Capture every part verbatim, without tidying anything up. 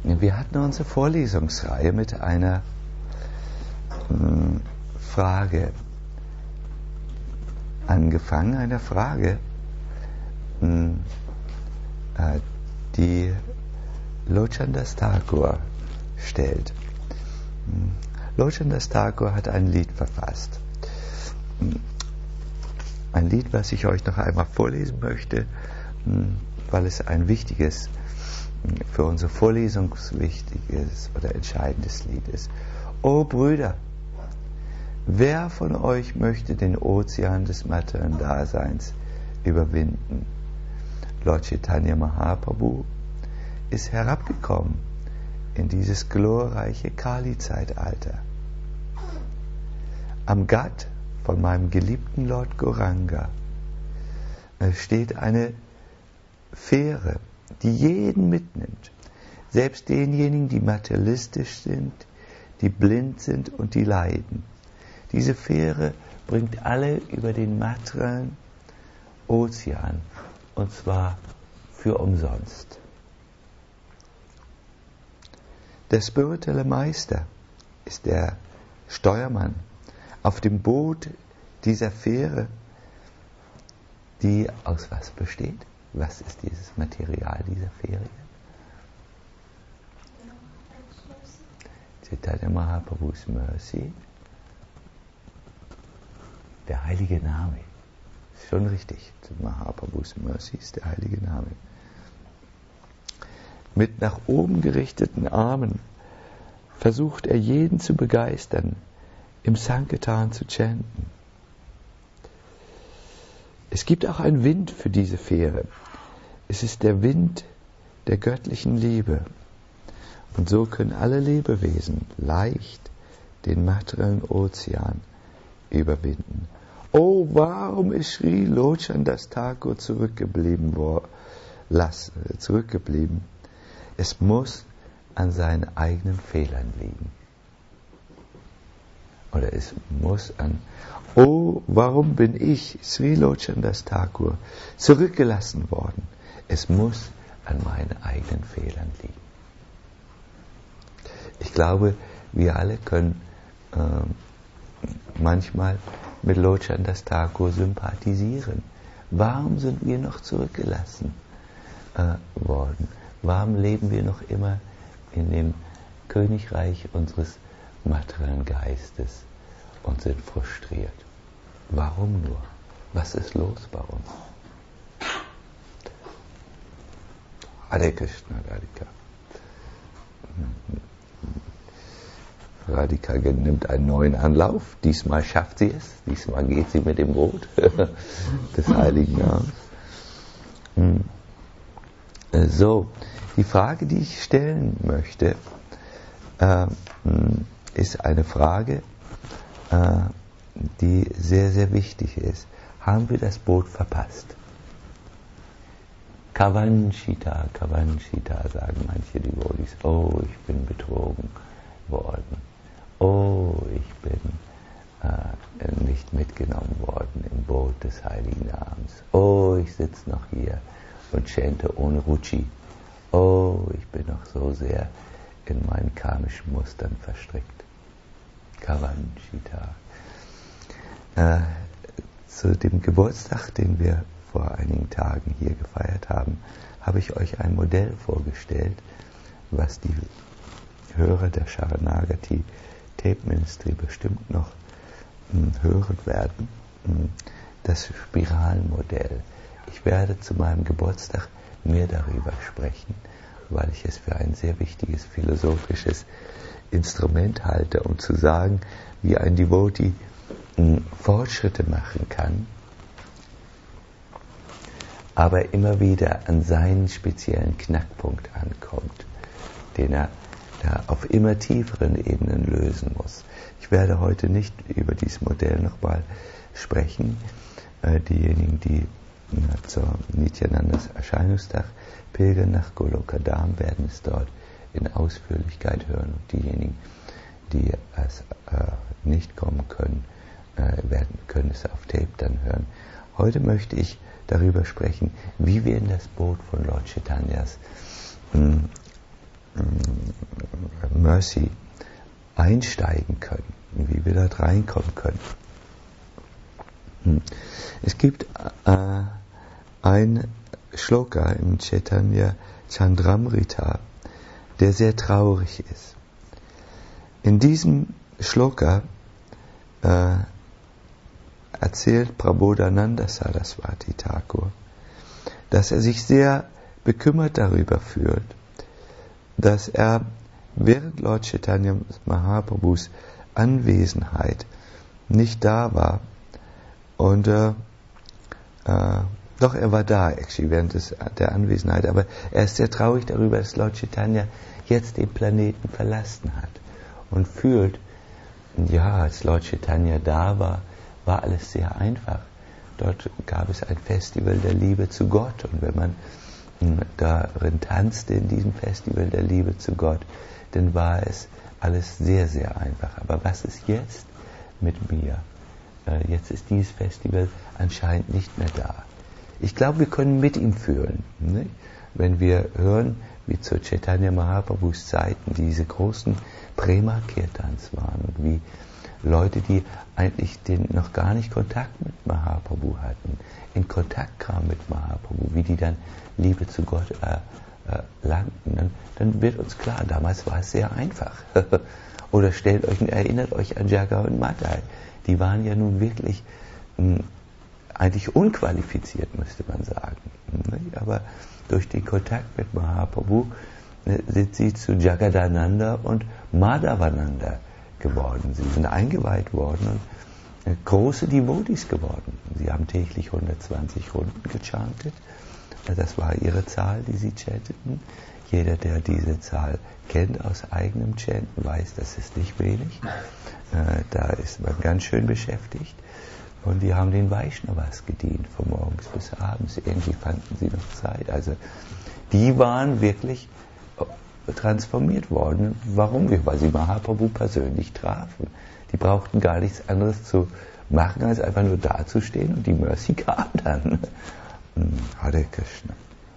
Wir hatten unsere Vorlesungsreihe mit einer mh, Frage angefangen, einer Frage, mh, äh, die Lochanas Thakur stellt. Lochanas Thakur hat ein Lied verfasst. Ein Lied, was ich euch noch einmal vorlesen möchte, weil es ein wichtiges, für unsere Vorlesung wichtiges oder entscheidendes Lied ist. O Brüder, wer von euch möchte den Ozean des materiellen Daseins überwinden? Lord Chaitanya Mahaprabhu ist herabgekommen in dieses glorreiche Kali-Zeitalter. Am Ghat von meinem geliebten Lord Gauranga steht eine Fähre, die jeden mitnimmt, selbst denjenigen, die materialistisch sind, die blind sind und die leiden. Diese Fähre bringt alle über den materiellen Ozean, und zwar für umsonst. Der spirituelle Meister ist der Steuermann auf dem Boot dieser Fähre, die aus was besteht? Was ist dieses Material dieser Fähre? Chaitanya Mahaprabhus Mercy, der heilige Name. Ist schon richtig. Mahaprabhus Mercy ist der heilige Name. Mit nach oben gerichteten Armen versucht er jeden zu begeistern, im Sankirtan zu chanten. Es gibt auch einen Wind für diese Fähre. Es ist der Wind der göttlichen Liebe. Und so können alle Lebewesen leicht den materiellen Ozean überwinden. Oh, warum ist Sri Lochanas Thakur zurückgeblieben, wo, lass, zurückgeblieben? Es muss an seinen eigenen Fehlern liegen. Oder es muss an, oh, warum bin ich, Sri Lochanas Thakur, zurückgelassen worden? Es muss an meinen eigenen Fehlern liegen. Ich glaube, wir alle können äh, manchmal mit Lochanas Thakur sympathisieren. Warum sind wir noch zurückgelassen äh, worden? Warum leben wir noch immer in dem Königreich unseres materiellen Geistes und sind frustriert? Warum nur? Was ist los bei uns? Hare Krishna, Radhika. Radhika nimmt einen neuen Anlauf. Diesmal schafft sie es. Diesmal geht sie mit dem Boot des Heiligen Namens. So, die Frage, die ich stellen möchte, äh, ist eine Frage, äh, die sehr, sehr wichtig ist. Haben wir das Boot verpasst? Kavanchita, Kavanchita, sagen manche Devotees. Oh, ich bin betrogen worden. Oh, ich bin äh, nicht mitgenommen worden im Boot des Heiligen Namens. Oh, ich sitze noch hier und chante ohne Ruchi. Oh, ich bin noch so sehr in meinen karmischen Mustern verstrickt. Kavanchita. Äh, zu dem Geburtstag, den wir vor einigen Tagen hier gefeiert haben, habe ich euch ein Modell vorgestellt, was die Hörer der Sharanagati Tape Ministry bestimmt noch mh, hören werden. Mh, das Spiralenmodell. Ich werde zu meinem Geburtstag mehr darüber sprechen, weil ich es für ein sehr wichtiges philosophisches Instrument halte, um zu sagen, wie ein Devotee mh, Fortschritte machen kann, aber immer wieder an seinen speziellen Knackpunkt ankommt, den er ja, auf immer tieferen Ebenen lösen muss. Ich werde heute nicht über dieses Modell nochmal sprechen. Äh, diejenigen, die äh, zur Nityanandas Erscheinungstag pilgern nach Golokadam, werden es dort in Ausführlichkeit hören. Und diejenigen, die es äh, nicht kommen können, äh, werden, können es auf Tape dann hören. Heute möchte ich darüber sprechen, wie wir in das Boot von Lord Chaitanyas mh, mh, Mercy einsteigen können, wie wir dort reinkommen können. Es gibt äh, ein Shloka im Chaitanya Chandramrita, der sehr traurig ist. In diesem Shloka äh, erzählt Prabodhananda Saraswati Thakur, dass er sich sehr bekümmert darüber fühlt, dass er während Lord Chaitanya Mahaprabhus Anwesenheit nicht da war und äh, äh, doch er war da, actually, während des, der Anwesenheit, aber er ist sehr traurig darüber, dass Lord Chaitanya jetzt den Planeten verlassen hat und fühlt, ja, als Lord Chaitanya da war, war alles sehr einfach. Dort gab es ein Festival der Liebe zu Gott und wenn man darin tanzte in diesem Festival der Liebe zu Gott, dann war es alles sehr, sehr einfach. Aber was ist jetzt mit mir? Jetzt ist dieses Festival anscheinend nicht mehr da. Ich glaube, wir können mit ihm fühlen. Nicht? Wenn wir hören, wie zu Chaitanya Mahaprabhus Zeiten diese großen Prema-Kirtans waren und wie Leute, die eigentlich den noch gar nicht Kontakt mit Mahaprabhu hatten, in Kontakt kamen mit Mahaprabhu, wie die dann Liebe zu Gott äh, äh, langten, dann, dann wird uns klar, damals war es sehr einfach. Oder stellt euch, erinnert euch an Jaga und Madai. Die waren ja nun wirklich mh, eigentlich unqualifiziert, müsste man sagen. Aber durch den Kontakt mit Mahaprabhu sind sie zu Jagadananda und Madhavananda geworden. Sie sind eingeweiht worden und große Devotees geworden. Sie haben täglich hundertzwanzig Runden gechantet. Das war ihre Zahl, die sie chanteten. Jeder, der diese Zahl kennt aus eigenem Chanten, weiß, das ist nicht wenig. Da ist man ganz schön beschäftigt. Und die haben den Vaishnavas gedient, von morgens bis abends. Irgendwie fanden sie noch Zeit. Also die waren wirklich transformiert worden. Warum? Weil sie Mahaprabhu persönlich trafen. Die brauchten gar nichts anderes zu machen, als einfach nur dazustehen und die Mercy kam dann. Hare Krishna.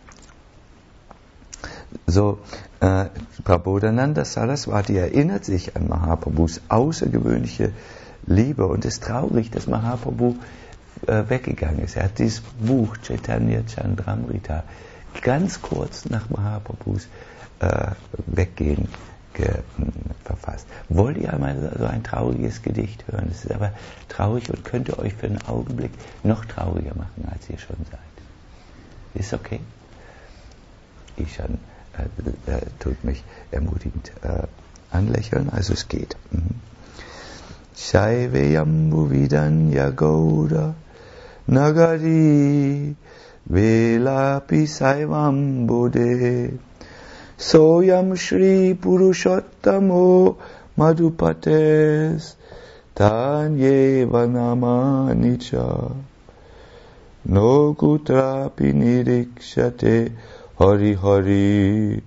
So, äh, Prabodhananda Saraswati erinnert sich an Mahaprabhus außergewöhnliche Liebe und ist traurig, dass Mahaprabhu äh, weggegangen ist. Er hat dieses Buch Chaitanya Chandramrita ganz kurz nach Mahaprabhus äh, Weggehen ge, äh, verfasst. Wollt ihr einmal so ein trauriges Gedicht hören? Es ist aber traurig und könnte euch für einen Augenblick noch trauriger machen, als ihr schon seid. Ist okay? Ich schon, äh, äh, tut mich ermutigend äh, anlächeln, also es geht. Mhm. Shaiveyambu Vidanya Gauda Nagari Velapi Saivambude Soyam Shri Purushottamo Madhupates Tanye Vanamanicha No Kutrapi Nirikshate Hari Hari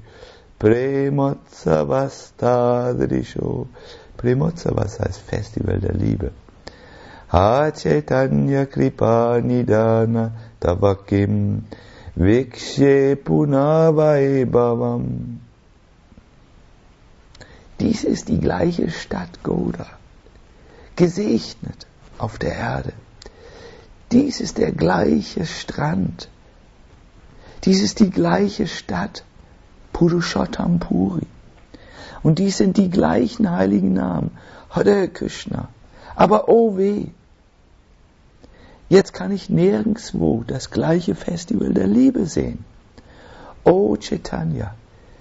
Premotsavastadrisho. Premotsavas heißt Festival der Liebe. Ha Chaitanya Kripa Nidana Tavakim Vikshe Punavai Bhavam. Dies ist die gleiche Stadt Gauda, gesegnet auf der Erde. Dies ist der gleiche Strand. Dies ist die gleiche Stadt, Purushottam Puri. Und dies sind die gleichen heiligen Namen, Hare Krishna. Aber oh weh, jetzt kann ich nirgendwo das gleiche Festival der Liebe sehen. Oh Chaitanya,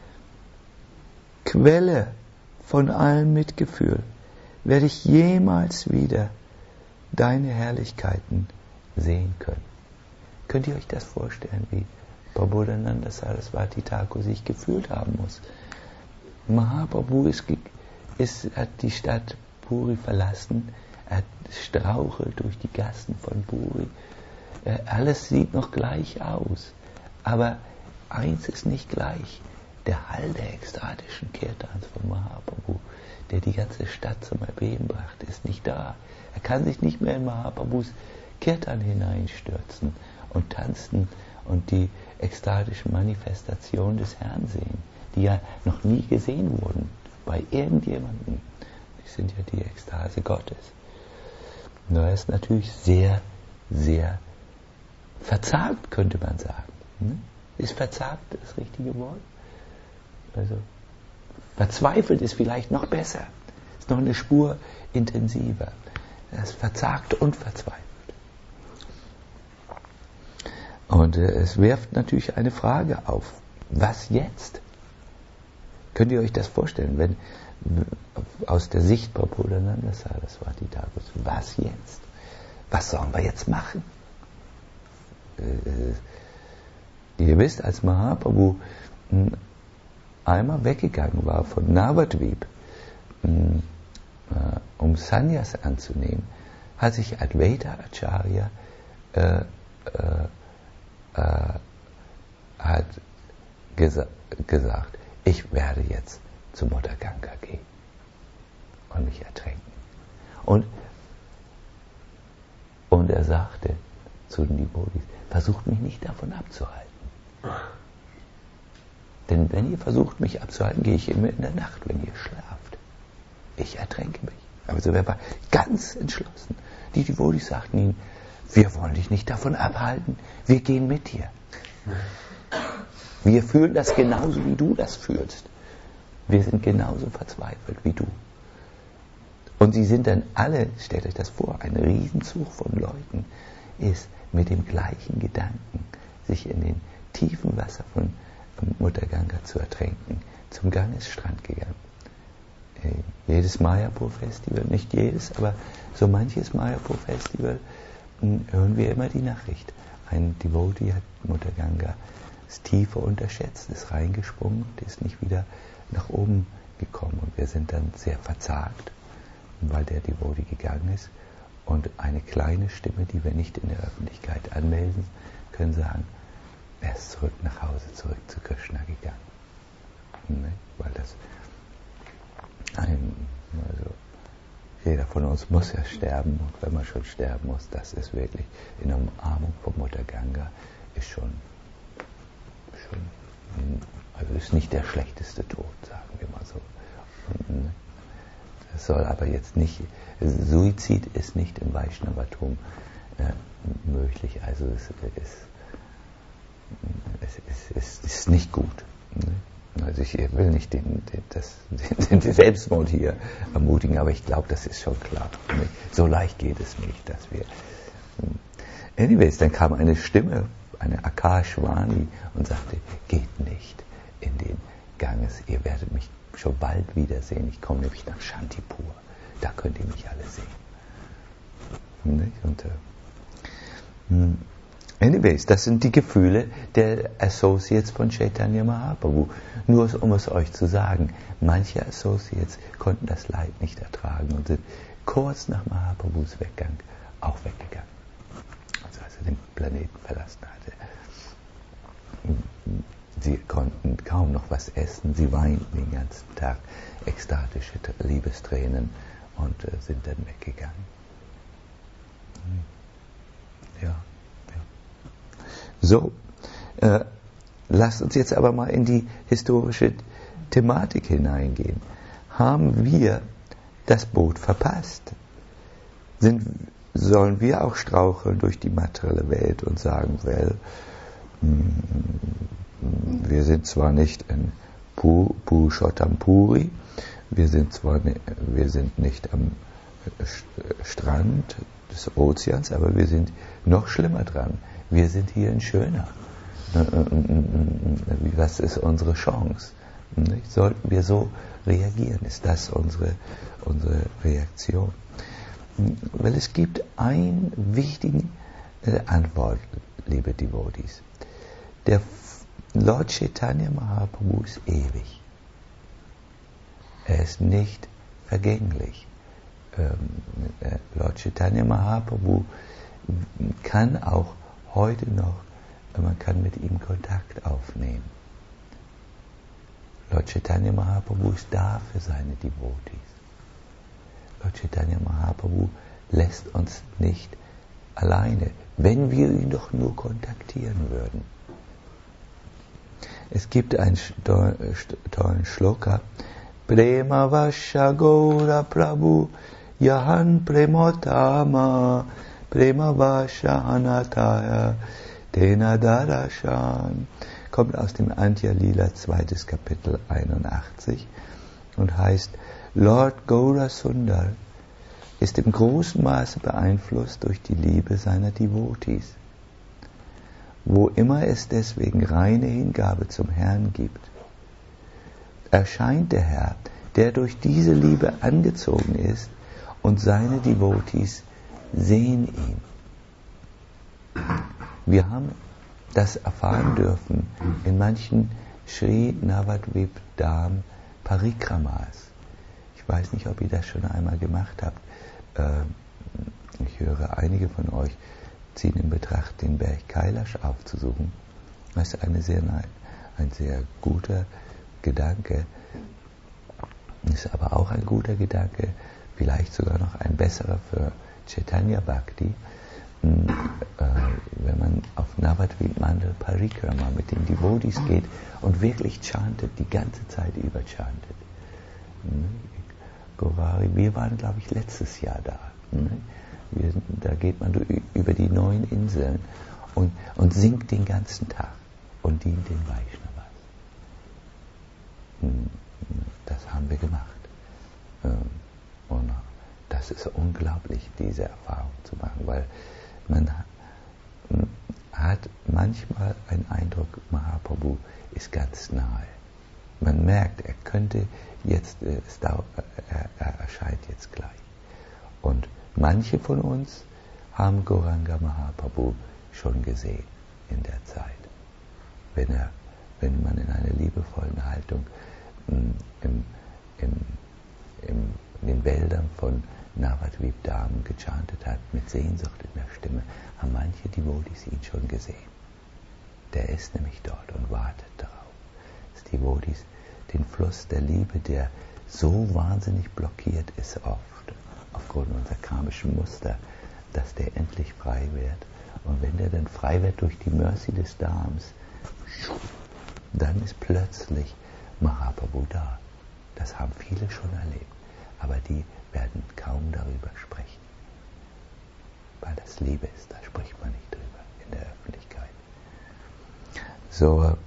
Quelle von allem Mitgefühl, werde ich jemals wieder deine Herrlichkeiten sehen können. Könnt ihr euch das vorstellen, wie Prabodhananda Saraswati Thakur sich gefühlt haben muss? Mahaprabhu ist, ist, hat die Stadt Puri verlassen, er hat strauchelt durch die Gassen von Puri. Alles sieht noch gleich aus, aber eins ist nicht gleich. Der Hall der ekstatischen Kirtans von Mahaprabhu, der die ganze Stadt zum Erbeben brachte, ist nicht da. Er kann sich nicht mehr in Mahaprabhus Kirtan hineinstürzen und tanzen und die ekstatischen Manifestationen des Herrn sehen, die ja noch nie gesehen wurden bei irgendjemandem, die sind ja die Ekstase Gottes. Und er ist natürlich sehr, sehr verzagt, könnte man sagen. Ne? Ist verzagt das richtige Wort? Also verzweifelt ist vielleicht noch besser. Ist noch eine Spur intensiver. Er ist verzagt und verzweifelt. Und äh, es wirft natürlich eine Frage auf. Was jetzt? Könnt ihr euch das vorstellen, wenn aus der Sicht Prabodhananda, das war die Tagus, was jetzt? Was sollen wir jetzt machen? Äh, ihr wisst, als Mahaprabhu mh, einmal weggegangen war von Navadvip, mh, äh, um Sannyas anzunehmen, hat sich Advaita Acharya äh, äh, äh, hat gesa- gesagt, ich werde jetzt zu Mutter Ganga gehen und mich ertränken. Und, und er sagte zu den Devotees, versucht mich nicht davon abzuhalten. Denn wenn ihr versucht, mich abzuhalten, gehe ich immer in der Nacht, wenn ihr schlaft. Ich ertränke mich. Also er war ganz entschlossen. Die Devotees sagten ihm, wir wollen dich nicht davon abhalten, wir gehen mit dir. Wir fühlen das genauso, wie du das fühlst. Wir sind genauso verzweifelt wie du. Und sie sind dann alle, stellt euch das vor, ein Riesenzug von Leuten ist mit dem gleichen Gedanken, sich in den tiefen Wasser von Mutter Ganga zu ertränken, zum Gangesstrand gegangen. Jedes Mayapur-Festival, nicht jedes, aber so manches Mayapur-Festival, hören wir immer die Nachricht. Ein Devotee hat Mutter Ganga das Tiefe unterschätzt, ist reingesprungen und ist nicht wieder nach oben gekommen. Und wir sind dann sehr verzagt, weil der Devotee gegangen ist. Und eine kleine Stimme, die wir nicht in der Öffentlichkeit anmelden können, sagen, er ist zurück nach Hause, zurück zu Krishna gegangen. Ne? Weil das ein, also jeder von uns muss ja sterben, und wenn man schon sterben muss, das ist wirklich in der Umarmung von Mutter Ganga, ist schon, schon also ist nicht der schlechteste Tod, sagen wir mal so. Und, ne? Das soll aber jetzt nicht, Suizid ist nicht im Vaishnavatum äh, möglich, also es ist, es ist, es ist nicht gut. Ne? Also ich will nicht den, den, das, den, den Selbstmord hier ermutigen, aber ich glaube, das ist schon klar. Ne? So leicht geht es nicht, dass wir... Anyways, dann kam eine Stimme, eine Akashvani und sagte, geht nicht in den Ganges, ihr werdet mich schon bald wiedersehen, ich komme nämlich nach Shantipur, da könnt ihr mich alle sehen. Nicht? Und, äh, anyways, das sind die Gefühle der Associates von Chaitanya Mahaprabhu. Nur um es euch zu sagen, manche Associates konnten das Leid nicht ertragen und sind kurz nach Mahaprabhus Weggang auch weggegangen. Also als er den Planeten verlassen hatte. Sie konnten kaum noch was essen, sie weinten den ganzen Tag, ekstatische Liebestränen und äh, sind dann weggegangen. Ja, ja. So, äh, lasst uns jetzt aber mal in die historische Thematik hineingehen. Haben wir das Boot verpasst? Sind, sollen wir auch straucheln durch die materielle Welt und sagen, well, wir sind zwar nicht in Purushottam Puri, wir sind zwar ne, wir sind nicht am Strand des Ozeans, aber wir sind noch schlimmer dran. Wir sind hier in Schöner. Was ist unsere Chance? Sollten wir so reagieren? Ist das unsere, unsere Reaktion? Weil es gibt eine wichtige Antwort, liebe Devotees. Der Lord Chaitanya Mahaprabhu ist ewig. Er ist nicht vergänglich. Ähm, Lord Chaitanya Mahaprabhu kann auch heute noch, man kann mit ihm Kontakt aufnehmen. Lord Chaitanya Mahaprabhu ist da für seine Devotees. Lord Chaitanya Mahaprabhu lässt uns nicht alleine, wenn wir ihn doch nur kontaktieren würden. Es gibt einen tollen Shloka, Prema Vasha Gaura Prabhu Yahan Premotama Prema Vasha Anataya Tena Darashan. Kommt aus dem Antya Lila, zweites Kapitel einundachtzig und heißt: Lord Gaura Sundar ist im großen Maße beeinflusst durch die Liebe seiner Devotees. Wo immer es deswegen reine Hingabe zum Herrn gibt, erscheint der Herr, der durch diese Liebe angezogen ist, und seine Devotees sehen ihn. Wir haben das erfahren dürfen in manchen Sri Navadvip Dham Parikramas. Ich weiß nicht, ob ihr das schon einmal gemacht habt. Ich höre, einige von euch ziehen in Betracht, den Berg Kailash aufzusuchen. Das ist eine sehr, ein sehr guter Gedanke. Ist aber auch ein guter Gedanke, vielleicht sogar noch ein besserer für Chaitanya Bhakti, wenn man auf Navadvip Mandal Parikrama mit den Devotees geht und wirklich chantet, die ganze Zeit über chantet. Govari, wir waren, glaube ich, letztes Jahr da. Wir, da geht man über die neun Inseln und, und singt den ganzen Tag und dient den Vaishnavas. Das haben wir gemacht. Und das ist unglaublich, diese Erfahrung zu machen, weil man hat manchmal einen Eindruck, Mahaprabhu ist ganz nahe. Man merkt, er könnte jetzt, es dauert, er, er erscheint jetzt gleich. Und manche von uns haben Gauranga Mahaprabhu schon gesehen in der Zeit, wenn er, wenn man in einer liebevollen Haltung im, im, im, in den Wäldern von Navadvip Dham gechantet hat, mit Sehnsucht in der Stimme, haben manche Devotees ihn schon gesehen. Der ist nämlich dort und wartet darauf, dass Devotees den Fluss der Liebe, der so wahnsinnig blockiert ist oft, aufgrund unserer karmischen Muster, dass der endlich frei wird. Und wenn der dann frei wird durch die Mercy des Dhams, dann ist plötzlich Mahaprabhu da. Das haben viele schon erlebt, aber die werden kaum darüber sprechen. Weil das Liebe ist, da spricht man nicht drüber in der Öffentlichkeit. So,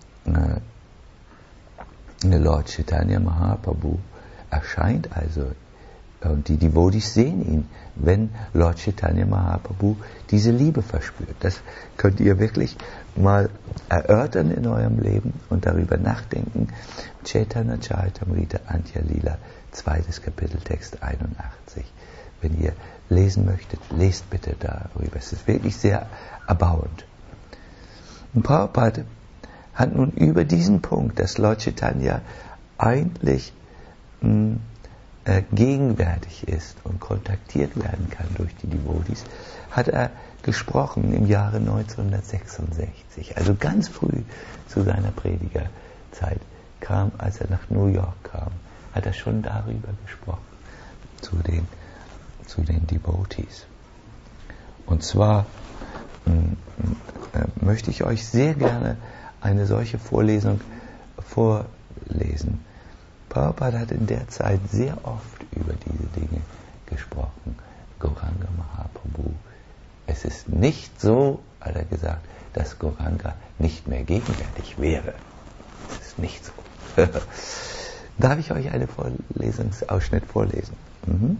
äh, Lord Chaitanya Mahaprabhu erscheint also, und die Devotees sehen ihn, wenn Lord Chaitanya Mahaprabhu diese Liebe verspürt. Das könnt ihr wirklich mal erörtern in eurem Leben und darüber nachdenken. Chaitanya Charitamrita Antya Lila, zweites Kapitel, Text einundachtzig. Wenn ihr lesen möchtet, lest bitte darüber. Es ist wirklich sehr erbauend. Und Prabhupada hat nun über diesen Punkt, dass Lord Chaitanya eigentlich mh, äh, gegenwärtig ist und kontaktiert werden kann durch die Devotees, hat er gesprochen im Jahre neunzehnhundertsechsundsechzig, also ganz früh zu seiner Predigerzeit, kam, als er nach New York kam, hat er schon darüber gesprochen, zu den, zu den Devotees. Und zwar mh, äh, möchte ich euch sehr gerne eine solche Vorlesung vorlesen. Prabhupada hat in der Zeit sehr oft über diese Dinge gesprochen. Gauranga Mahaprabhu. Es ist nicht so, hat er gesagt, dass Gauranga nicht mehr gegenwärtig wäre. Es ist nicht so. Darf ich euch einen Vorlesungsausschnitt vorlesen? Mhm.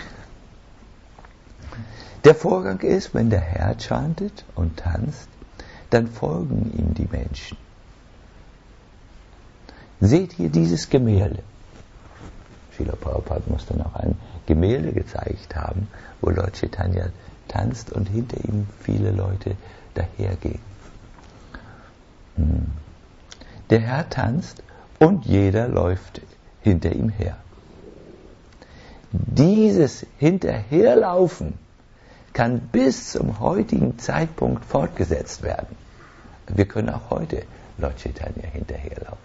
Der Vorgang ist, wenn der Herr chantet und tanzt, dann folgen ihm die Menschen. Seht hier dieses Gemälde. Srila Prabhupada muss dann auch ein Gemälde gezeigt haben, wo Lord Chaitanya tanzt und hinter ihm viele Leute dahergehen. Der Herr tanzt und jeder läuft hinter ihm her. Dieses Hinterherlaufen kann bis zum heutigen Zeitpunkt fortgesetzt werden. Wir können auch heute Lord Chaitanya hinterherlaufen.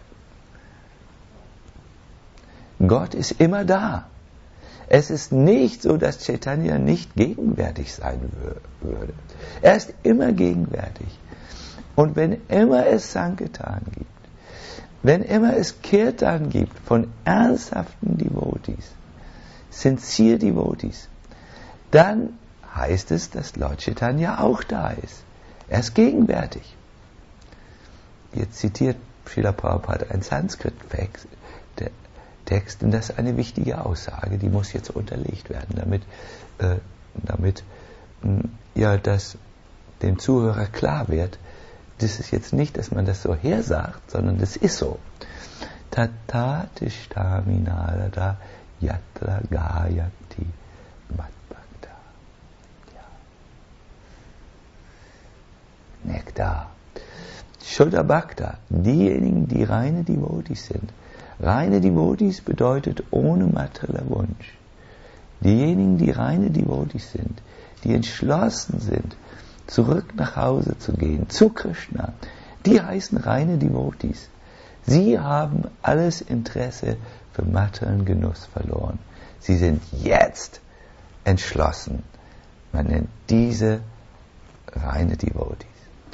Gott ist immer da. Es ist nicht so, dass Chaitanya nicht gegenwärtig sein würde. Er ist immer gegenwärtig. Und wenn immer es Sankirtan gibt, wenn immer es Kirtan gibt von ernsthaften Devotees, sincere Devotees, dann heißt es, dass Lord Chaitanya auch da ist. Er ist gegenwärtig. Jetzt zitiert Srila Prabhupada einen Sanskrit-Text, und das ist eine wichtige Aussage, die muss jetzt unterlegt werden, damit, äh, damit mh, ja, das dem Zuhörer klar wird, das ist jetzt nicht, dass man das so hersagt, sondern das ist so. Tata tishtaminada yatra gayati matbhakta. Ja. Nektar. Shuddha Bhakta, diejenigen, die reine Devotees sind. Reine Devotees bedeutet ohne materieller Wunsch. Diejenigen, die reine Devotees sind, die entschlossen sind, zurück nach Hause zu gehen, zu Krishna, die heißen reine Devotees. Sie haben alles Interesse für materiellen Genuss verloren. Sie sind jetzt entschlossen. Man nennt diese reine Devotees.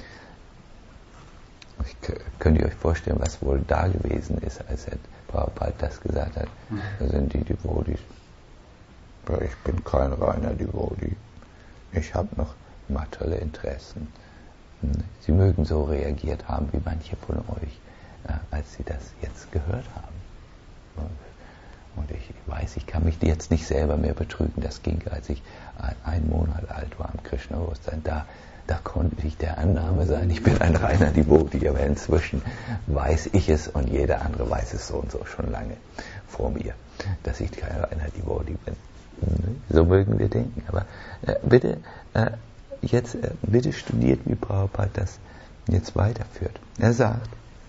Ich, könnt ihr euch vorstellen, was wohl da gewesen ist, als er Prabhupada das gesagt hat? Da sind die Devotees. Ich bin kein reiner Devotee. Ich habe noch materielle Interessen. Sie mögen so reagiert haben, wie manche von euch, als sie das jetzt gehört haben. Und ich weiß, ich kann mich jetzt nicht selber mehr betrügen. Das ging, als ich ein Monat alt war am Krishna-Bewusstsein. Da, da konnte ich der Annahme sein, ich bin ein reiner Devotee, aber inzwischen weiß ich es und jeder andere weiß es so und so schon lange vor mir, dass ich kein reiner Devotee bin. So mögen wir denken. Aber äh, bitte, äh, jetzt, äh, bitte studiert, wie Prabhupada das jetzt weiterführt. Er sagt,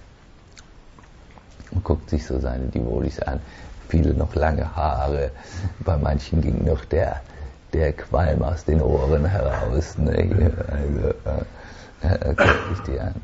und guckt sich so seine Devotees an, viele noch lange Haare, bei manchen ging noch der, der Qualm aus den Ohren heraus. Ne? Also, äh, äh, guckt sich die an.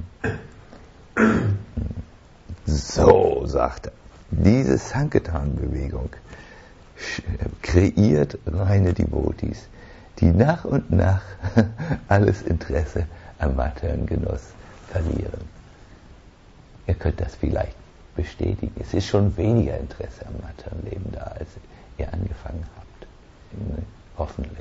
So, sagt er, diese Sankirtan-Bewegung kreiert reine Devotees, die nach und nach alles Interesse am materiellen Genuss verlieren. Ihr könnt das vielleicht bestätigen. Es ist schon weniger Interesse am materiellen Leben da, als ihr angefangen habt. Hoffentlich.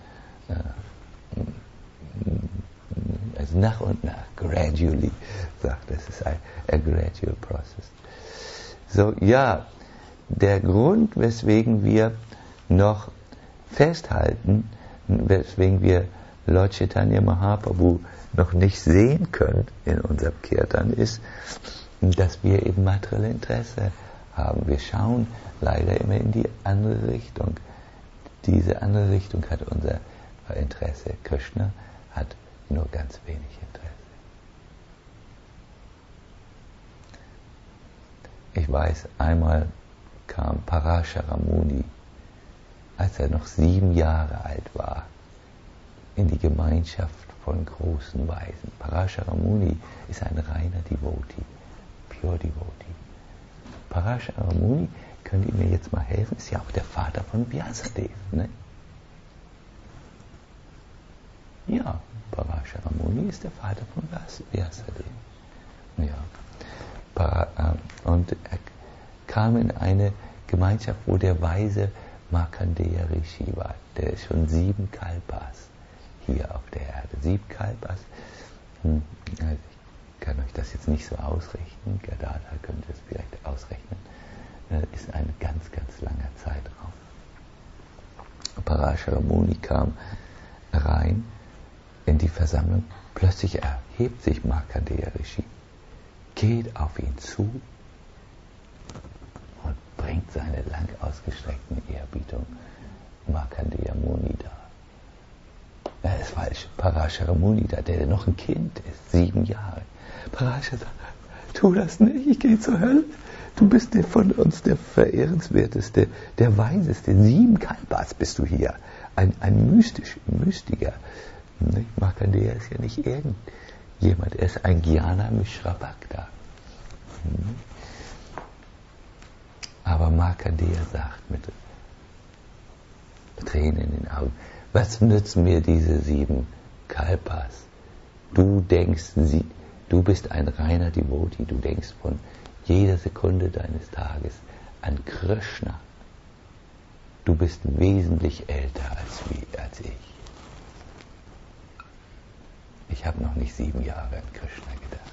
Also nach und nach, gradually, sagt es, ist ein a gradual process. So, ja, der Grund, weswegen wir noch festhalten, weswegen wir Lord Chaitanya Mahaprabhu noch nicht sehen können in unserem Kirtan, ist, dass wir eben materielle Interesse haben. Wir schauen leider immer in die andere Richtung. Diese andere Richtung hat unser Interesse. Krishna hat nur ganz wenig Interesse. Ich weiß, einmal kam Parashara Muni, als er noch sieben Jahre alt war, in die Gemeinschaft von großen Weisen. Parashara Muni ist ein reiner Devotee, pure Devotee. Parashara Muni, könnt ihr mir jetzt mal helfen, ist ja auch der Vater von Vyasadeva, ne? Ja, Parashara Muni ist der Vater von Vyasadeva. Ja. Para, äh, und er kam in eine Gemeinschaft, wo der weise Markandeya Rishi war. Der ist schon sieben Kalpas hier auf der Erde. Sieben Kalpas. Hm, also ich kann euch das jetzt nicht so ausrechnen. Gadadhar könnt ihr es vielleicht ausrechnen. Das ist ein ganz, ganz langer Zeitraum. Parashara Muni kam rein in die Versammlung. Plötzlich erhebt sich Markandeya Rishi, geht auf ihn zu und bringt seine lang ausgestreckten Ehrerbietung Markandeya Muni dar. Ja, ist falsch. Parashara Muni da, der noch ein Kind ist, sieben Jahre. Parashara sagt, tu das nicht, ich gehe zur Hölle. Du bist der von uns der verehrenswerteste, der weiseste. Sieben Kalpas bist du hier. Ein, ein mystisch, Mystiker. Markandeya ist ja nicht irgendjemand, er ist ein Jnana Mishra Bhakta. Aber Markandeya sagt mit Tränen in den Augen, was nützen mir diese sieben Kalpas? Du denkst, du bist ein reiner Devotee, du denkst von jede Sekunde deines Tages an Krishna. Du bist wesentlich älter als, wie, als ich. Ich habe noch nicht sieben Jahre an Krishna gedacht.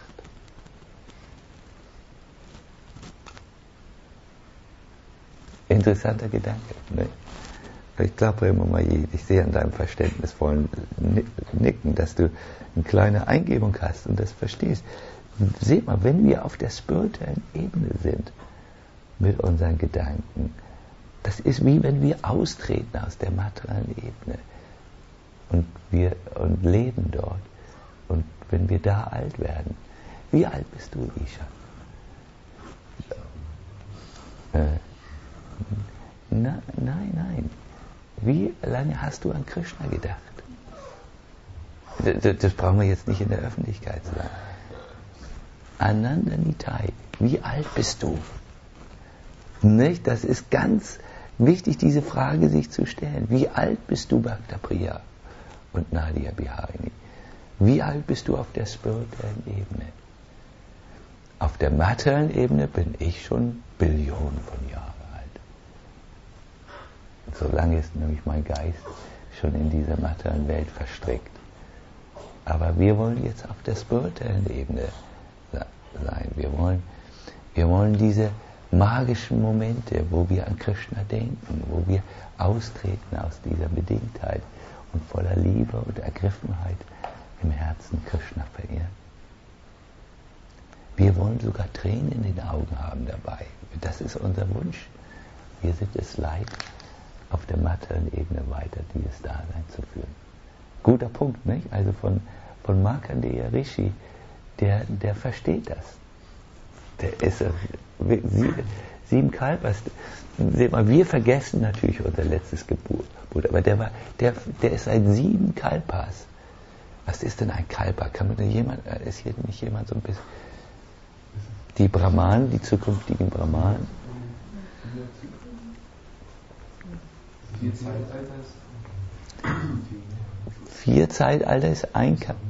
Interessanter Gedanke. Ne? Ich glaube immer mal, ich sehe an deinem verständnisvollen Nicken, dass du eine kleine Eingebung hast und das verstehst. Seht mal, wenn wir auf der spirituellen Ebene sind mit unseren Gedanken, das ist wie wenn wir austreten aus der materiellen Ebene und wir und leben dort. Und wenn wir da alt werden, wie alt bist du, Isha? Äh, na, nein, nein. Wie lange hast du an Krishna gedacht? Das, das brauchen wir jetzt nicht in der Öffentlichkeit zu sagen. Ananda Nitai, wie alt bist du? Nicht? Das ist ganz wichtig, diese Frage sich zu stellen. Wie alt bist du, Bhaktapriya und Nadia Biharini? Wie alt bist du auf der spirituellen Ebene? Auf der materiellen Ebene bin ich schon Billionen von Jahren alt. So lange ist nämlich mein Geist schon in dieser materiellen Welt verstrickt. Aber wir wollen jetzt auf der spirituellen Ebene sein. Wir wollen, wir wollen diese magischen Momente, wo wir an Krishna denken, wo wir austreten aus dieser Bedingtheit und voller Liebe und Ergriffenheit im Herzen Krishna verehren. Wir wollen sogar Tränen in den Augen haben dabei. Das ist unser Wunsch. Wir sind es leid, auf der materiellen Ebene weiter dieses Dasein zu führen. Guter Punkt, nicht? Also von, von Markandeya Rishi, der, der versteht das. Der ist sie, sieben Kalpas. Seht mal, wir vergessen natürlich unser letztes Geburt, aber der war, der, der ist seit sieben Kalpas. Was ist denn ein Kalpa? Kann man da jemand, ist hier nicht jemand so ein bisschen, die Brahmanen, die zukünftigen Brahmanen? Vier Zeitalter ist Vier Zeitalter ist ein Kalpa.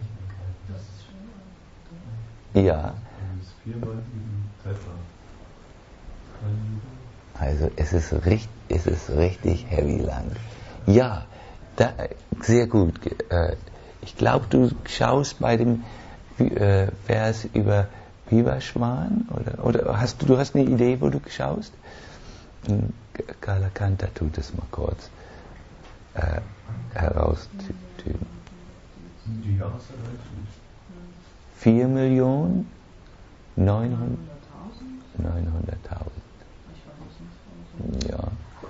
Ja. Also es ist richtig, es ist richtig heavy lang. Ja, da, sehr gut. Ich glaube, du schaust bei dem Vers über Vivashwan, oder, oder hast du, du hast eine Idee, wo du schaust? Kalakanta tut es mal kurz äh, heraustüten. Die Jahreszahl? Vier Millionen neunhunderttausend. Ja.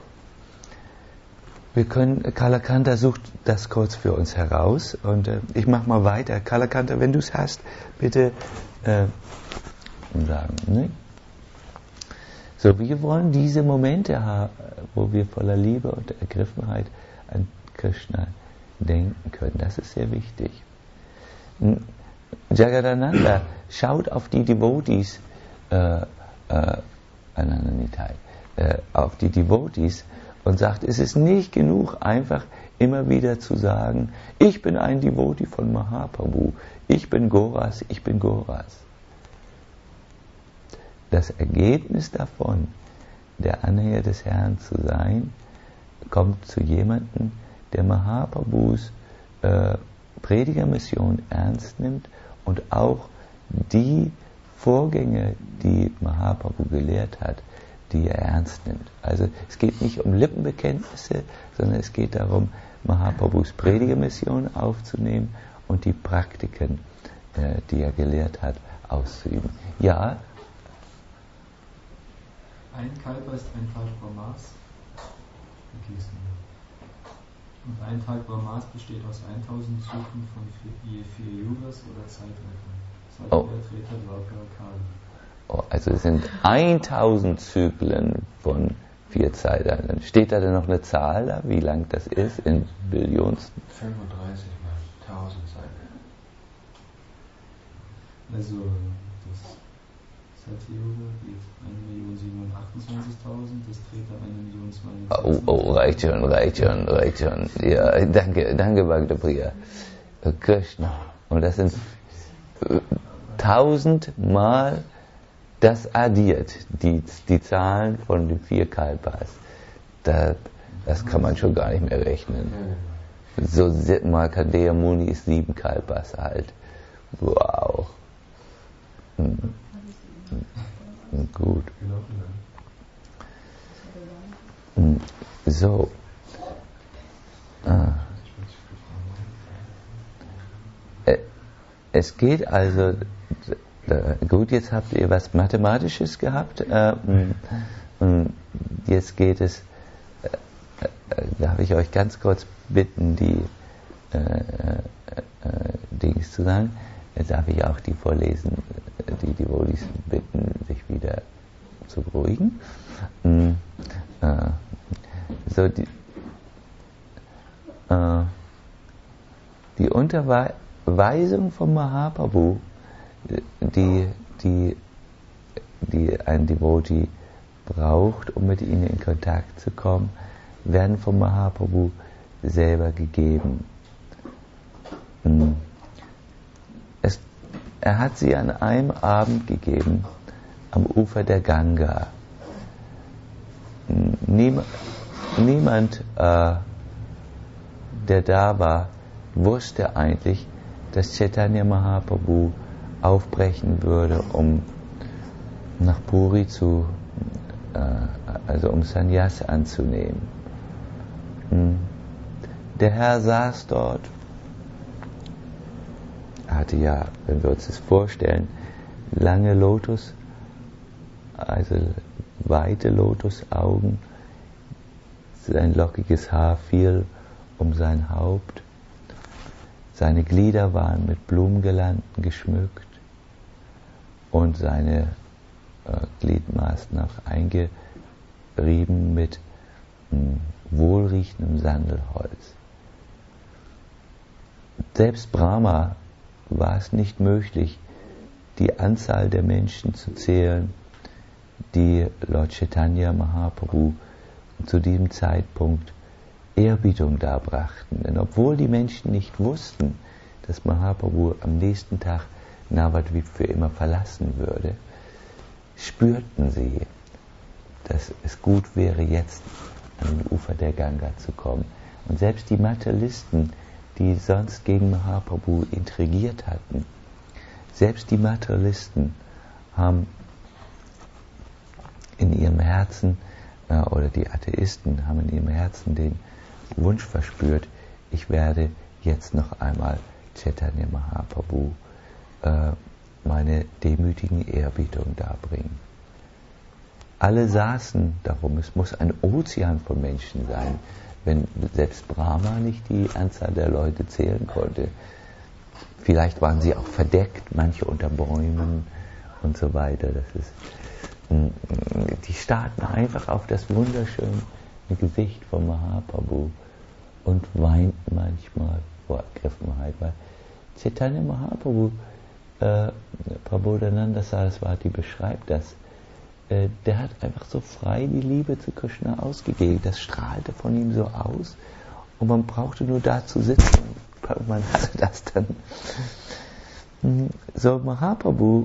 Wir können, Kalakanta sucht das kurz für uns heraus und äh, ich mache mal weiter. Kalakanta, wenn du es hast, bitte äh, sagen. Ne? So, wir wollen diese Momente haben, wo wir voller Liebe und Ergriffenheit an Krishna denken können. Das ist sehr wichtig. Jagadananda schaut auf die Devotees, äh, äh, äh, auf die Devotees und sagt, es ist nicht genug, einfach immer wieder zu sagen, ich bin ein Devotee von Mahaprabhu, ich bin Goras, ich bin Goras. Das Ergebnis davon, der Anhänger des Herrn zu sein, kommt zu jemandem, der Mahaprabhus äh, Predigermission ernst nimmt und auch die Vorgänge, die Mahaprabhu gelehrt hat, die er ernst nimmt. Also es geht nicht um Lippenbekenntnisse, sondern es geht darum, Mahaprabhus Predigermission aufzunehmen und die Praktiken, äh, die er gelehrt hat, auszuüben. Ja? Ein Kalpa ist ein Tag Brahmas. Und ein Tag Brahmas besteht aus tausend Zyklen von vier, vier Yugas oder Zeitaltern. Oh. Oh, also es sind tausend Zyklen von vier Zeitaltern. Steht da denn noch eine Zahl da, wie lang das ist in Billions? fünfunddreißig mal tausend Zeitalter. Also das Satya-Yoga geht eine Million siebenhundertachtundzwanzigtausend, das Treta eine Million zweihundertvierzig. Oh, oh, reicht schon, reicht schon, reicht schon. Ja, danke, danke Bhaktapriya. Krishna. Und das sind tausend mal das addiert, die, die Zahlen von den vier Kalpas, da, das kann man schon gar nicht mehr rechnen. So, Markandeya Muni ist sieben Kalpas alt. Wow. Hm. Hm. Gut. Hm. So. Ah. Es geht also, gut, jetzt habt ihr was Mathematisches gehabt, jetzt geht es, darf ich euch ganz kurz bitten, die Dings zu sagen, jetzt darf ich auch die vorlesen, die Devotees bitten, sich wieder zu beruhigen. So, die, die Unterweisung von Mahaprabhu, die, die, die ein Devotee braucht, um mit ihnen in Kontakt zu kommen, werden von Mahaprabhu selber gegeben. Es, er hat sie an einem Abend gegeben, am Ufer der Ganga. Niem, niemand, äh, der da war, wusste eigentlich, dass Chaitanya Mahaprabhu aufbrechen würde, um nach Puri zu, äh, also um Sannyas anzunehmen. Der Herr saß dort, hatte ja, wenn wir uns das vorstellen, lange Lotus, also weite Lotusaugen, sein lockiges Haar fiel um sein Haupt, seine Glieder waren mit Blumengirlanden geschmückt und seine äh, Gliedmaßen auch eingerieben mit mh, wohlriechendem Sandelholz. Selbst Brahma war es nicht möglich, die Anzahl der Menschen zu zählen, die Lord Chaitanya Mahaprabhu zu diesem Zeitpunkt Ehrerbietung darbrachten. Denn obwohl die Menschen nicht wussten, dass Mahaprabhu am nächsten Tag Navadvip für immer verlassen würde, spürten sie, dass es gut wäre, jetzt an den Ufer der Ganga zu kommen. Und selbst die Materialisten, die sonst gegen Mahaprabhu intrigiert hatten, selbst die Materialisten haben in ihrem Herzen, äh, oder die Atheisten haben in ihrem Herzen den Wunsch verspürt, ich werde jetzt noch einmal Chaitanya Mahaprabhu äh, meine demütigen Ehrbietungen darbringen. Alle saßen darum, es muss ein Ozean von Menschen sein, wenn selbst Brahma nicht die Anzahl der Leute zählen konnte. Vielleicht waren sie auch verdeckt, manche unter Bäumen und so weiter. Das ist, die starrten einfach auf das wunderschöne Gesicht von Mahaprabhu und weinten manchmal vor Ergriffenheit, weil Chaitanya Mahaprabhu, äh, Prabodhananda Saraswati beschreibt das, äh, der hat einfach so frei die Liebe zu Krishna ausgegeben, das strahlte von ihm so aus und man brauchte nur da zu sitzen und man hatte das dann. So, Mahaprabhu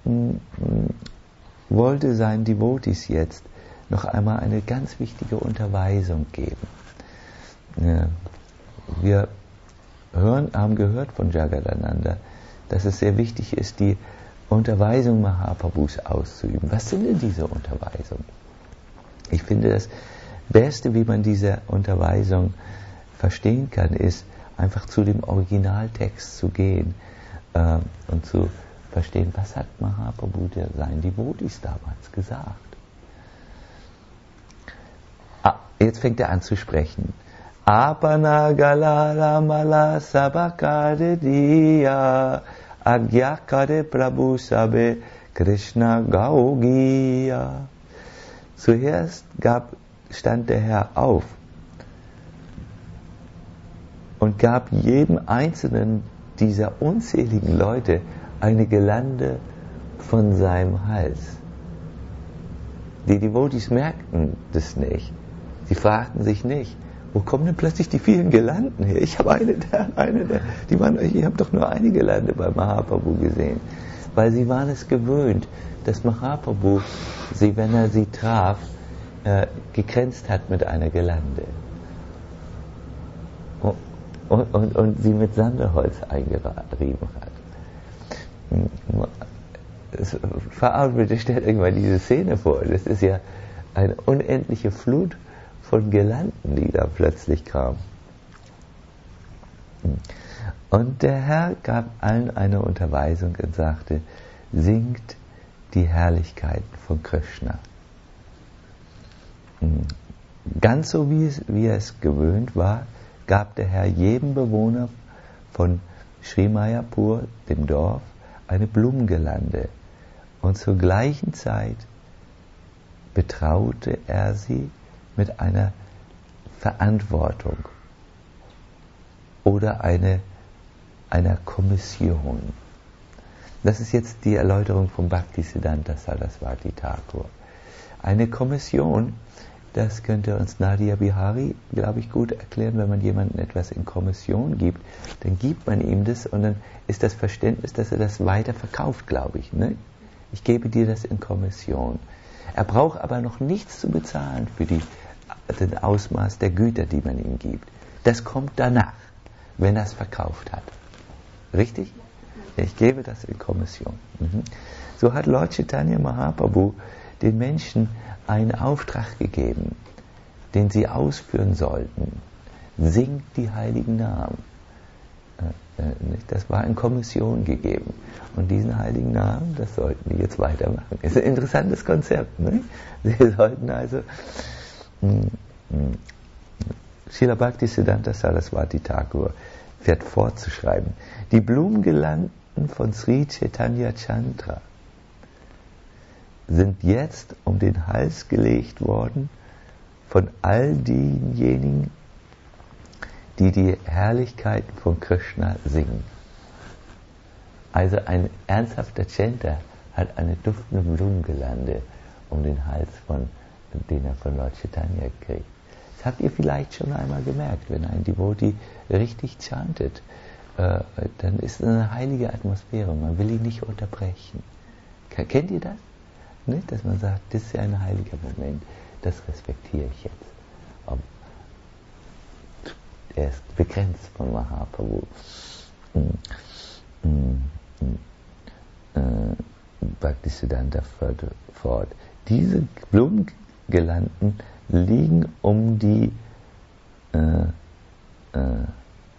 wollte seinen Devotees jetzt noch einmal eine ganz wichtige Unterweisung geben. Ja, wir hören, haben gehört von Jagadananda, dass es sehr wichtig ist, die Unterweisung Mahaprabhus auszuüben. Was sind denn diese Unterweisungen? Ich finde, das Beste, wie man diese Unterweisung verstehen kann, ist, einfach zu dem Originaltext zu gehen äh, und zu verstehen, was hat Mahaprabhu der seinen Devotees damals gesagt. Ah, jetzt fängt er an zu sprechen. Apana galala mala sabakade diya agyakade prabhu sabe Krishna gaugiya. Zuerst gab, stand der Herr auf und gab jedem einzelnen dieser unzähligen Leute eine Girlande von seinem Hals. Die Devotees merkten das nicht. Sie fragten sich nicht, wo kommen denn plötzlich die vielen Girlanden her? Ich habe eine da, eine da. Die waren, ich habe doch nur eine Girlande bei Mahaprabhu gesehen. weil sie waren es gewöhnt, dass Mahaprabhu sie, wenn er sie traf, äh, gekränzt hat mit einer Girlande und, und, und, und sie mit Sandelholz eingerieben hat. Verarbeitet, bitte stellt irgendwann diese Szene vor. Das ist ja eine unendliche Flut von Girlanden, die da plötzlich kam. Und der Herr gab allen eine Unterweisung und sagte, singt die Herrlichkeiten von Krishna. Ganz so wie, es, wie er es gewöhnt war, gab der Herr jedem Bewohner von Sri Mayapur, dem Dorf, eine Blumengirlande. Und zur gleichen Zeit betraute er sie mit einer Verantwortung oder eine, einer Kommission. Das ist jetzt die Erläuterung von Bhaktisiddhanta Saraswati Thakur. Eine Kommission, das könnte uns Nadia Bihari, glaube ich, gut erklären, wenn man jemandem etwas in Kommission gibt, dann gibt man ihm das und dann ist das Verständnis, dass er das weiter verkauft, glaube ich. Ne? Ich gebe dir das in Kommission. Er braucht aber noch nichts zu bezahlen für die, den Ausmaß der Güter, die man ihm gibt. Das kommt danach, wenn er es verkauft hat. Richtig? Ich gebe das in Kommission. Mhm. So hat Lord Chaitanya Mahaprabhu den Menschen einen Auftrag gegeben, den sie ausführen sollten. Singt die heiligen Namen. Das war in Kommission gegeben. Und diesen heiligen Namen, das sollten die jetzt weitermachen. Das ist ein interessantes Konzept. Ne? Sie sollten also Srila Bhaktisiddhanta Saraswati Thakur fährt fortzuschreiben. Die Blumengirlanden von Sri Chaitanya Chandra sind jetzt um den Hals gelegt worden von all denjenigen, die die Herrlichkeiten von Krishna singen. Also ein ernsthafter Chanter hat eine duftende Blumengirlande um den Hals, von, den er von Lord Chaitanya kriegt. Das habt ihr vielleicht schon einmal gemerkt, wenn ein Devotee richtig chantet, äh, dann ist es eine heilige Atmosphäre, man will ihn nicht unterbrechen. Kennt ihr das? Nicht? Dass man sagt, das ist ja ein heiliger Moment, das respektiere ich jetzt. Aber er ist begrenzt von Mahaprabhu. Mm, mm, mm, äh, Bhaktisiddhanta fort. Diese Blumengirlanden liegen um die äh, äh,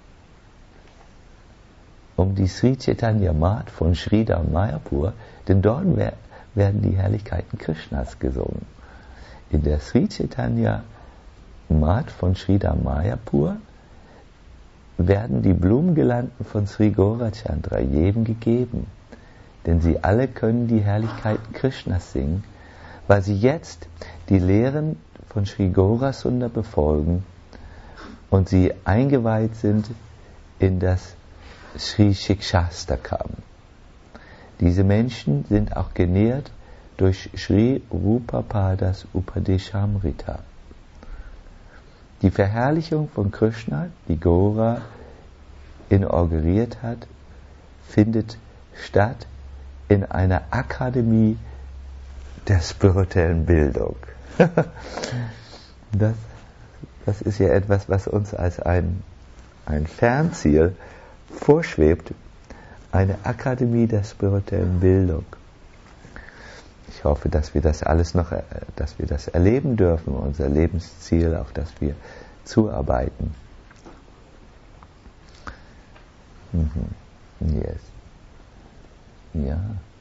um die Sri Chaitanya Math von Sridhar Mayapur, denn dort wer, werden die Herrlichkeiten Krishnas gesungen. In der Sri Chaitanya Math von Sridhar Mayapur werden die Blumengirlanden von Sri Gaurachandra jedem gegeben, denn sie alle können die Herrlichkeiten Krishnas singen, weil sie jetzt die Lehren von Sri Gaurasundar befolgen und sie eingeweiht sind in das Sri Shikshastakam. Diese Menschen sind auch genährt durch Sri Rupapadas Upadeshamrita. Die Verherrlichung von Krishna, die Gaura inauguriert hat, findet statt in einer Akademie der spirituellen Bildung. das, das ist ja etwas, was uns als ein, ein Fernziel vorschwebt, eine Akademie der spirituellen Bildung. Ich hoffe, dass wir das alles noch, dass wir das erleben dürfen, unser Lebensziel, auf das wir zuarbeiten. Mhm. Yes. Ja.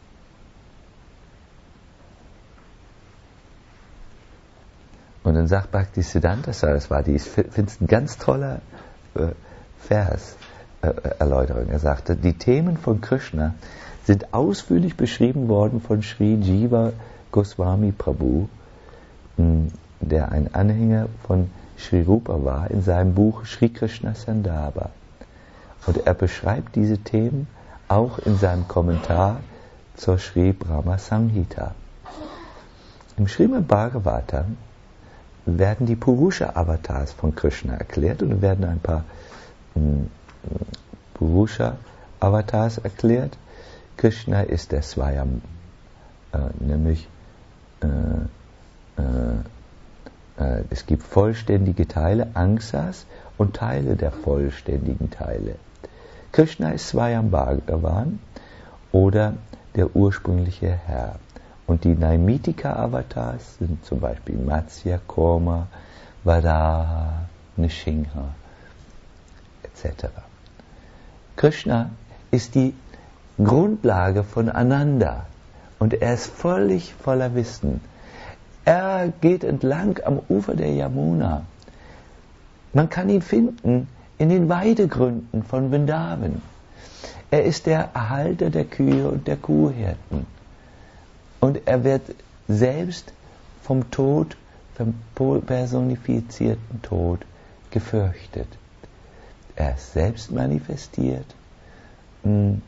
Und dann sagt Bhaktisiddhanta Saraswati, ich finde es ein ganz toller äh, Vers, äh, Erläuterung. Er sagte, die Themen von Krishna sind ausführlich beschrieben worden von Sri Jiva Goswami Prabhu, der ein Anhänger von Sri Rupa war, in seinem Buch Sri Krishna Sandarbha. Und er beschreibt diese Themen auch in seinem Kommentar zur Sri Brahma Samhita. Im Srimad Bhagavatam werden die Purusha-Avatars von Krishna erklärt und werden ein paar Purusha-Avatars erklärt, Krishna ist der Swayam, äh, nämlich äh, äh, äh, es gibt vollständige Teile, Angsas, und Teile der vollständigen Teile. Krishna ist Swayam Bhagavan oder der ursprüngliche Herr. Und die Naimitika-Avatars sind zum Beispiel Matsya, Kurma, Varaha, Nrsimha et cetera. Krishna ist die Grundlage von Ananda und er ist völlig voller Wissen. Er geht entlang am Ufer der Yamuna. Man kann ihn finden in den Weidegründen von Vrindavan. Er ist der Erhalter der Kühe und der Kuhhirten. Und er wird selbst vom Tod, vom personifizierten Tod gefürchtet. Er ist selbst manifestiert. Und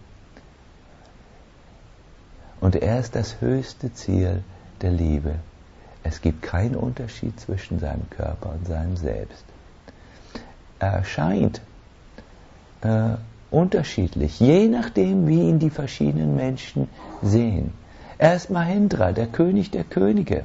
er ist das höchste Ziel der Liebe. Es gibt keinen Unterschied zwischen seinem Körper und seinem Selbst. Er erscheint äh, unterschiedlich, je nachdem, wie ihn die verschiedenen Menschen sehen. Er ist Mahendra, der König der Könige.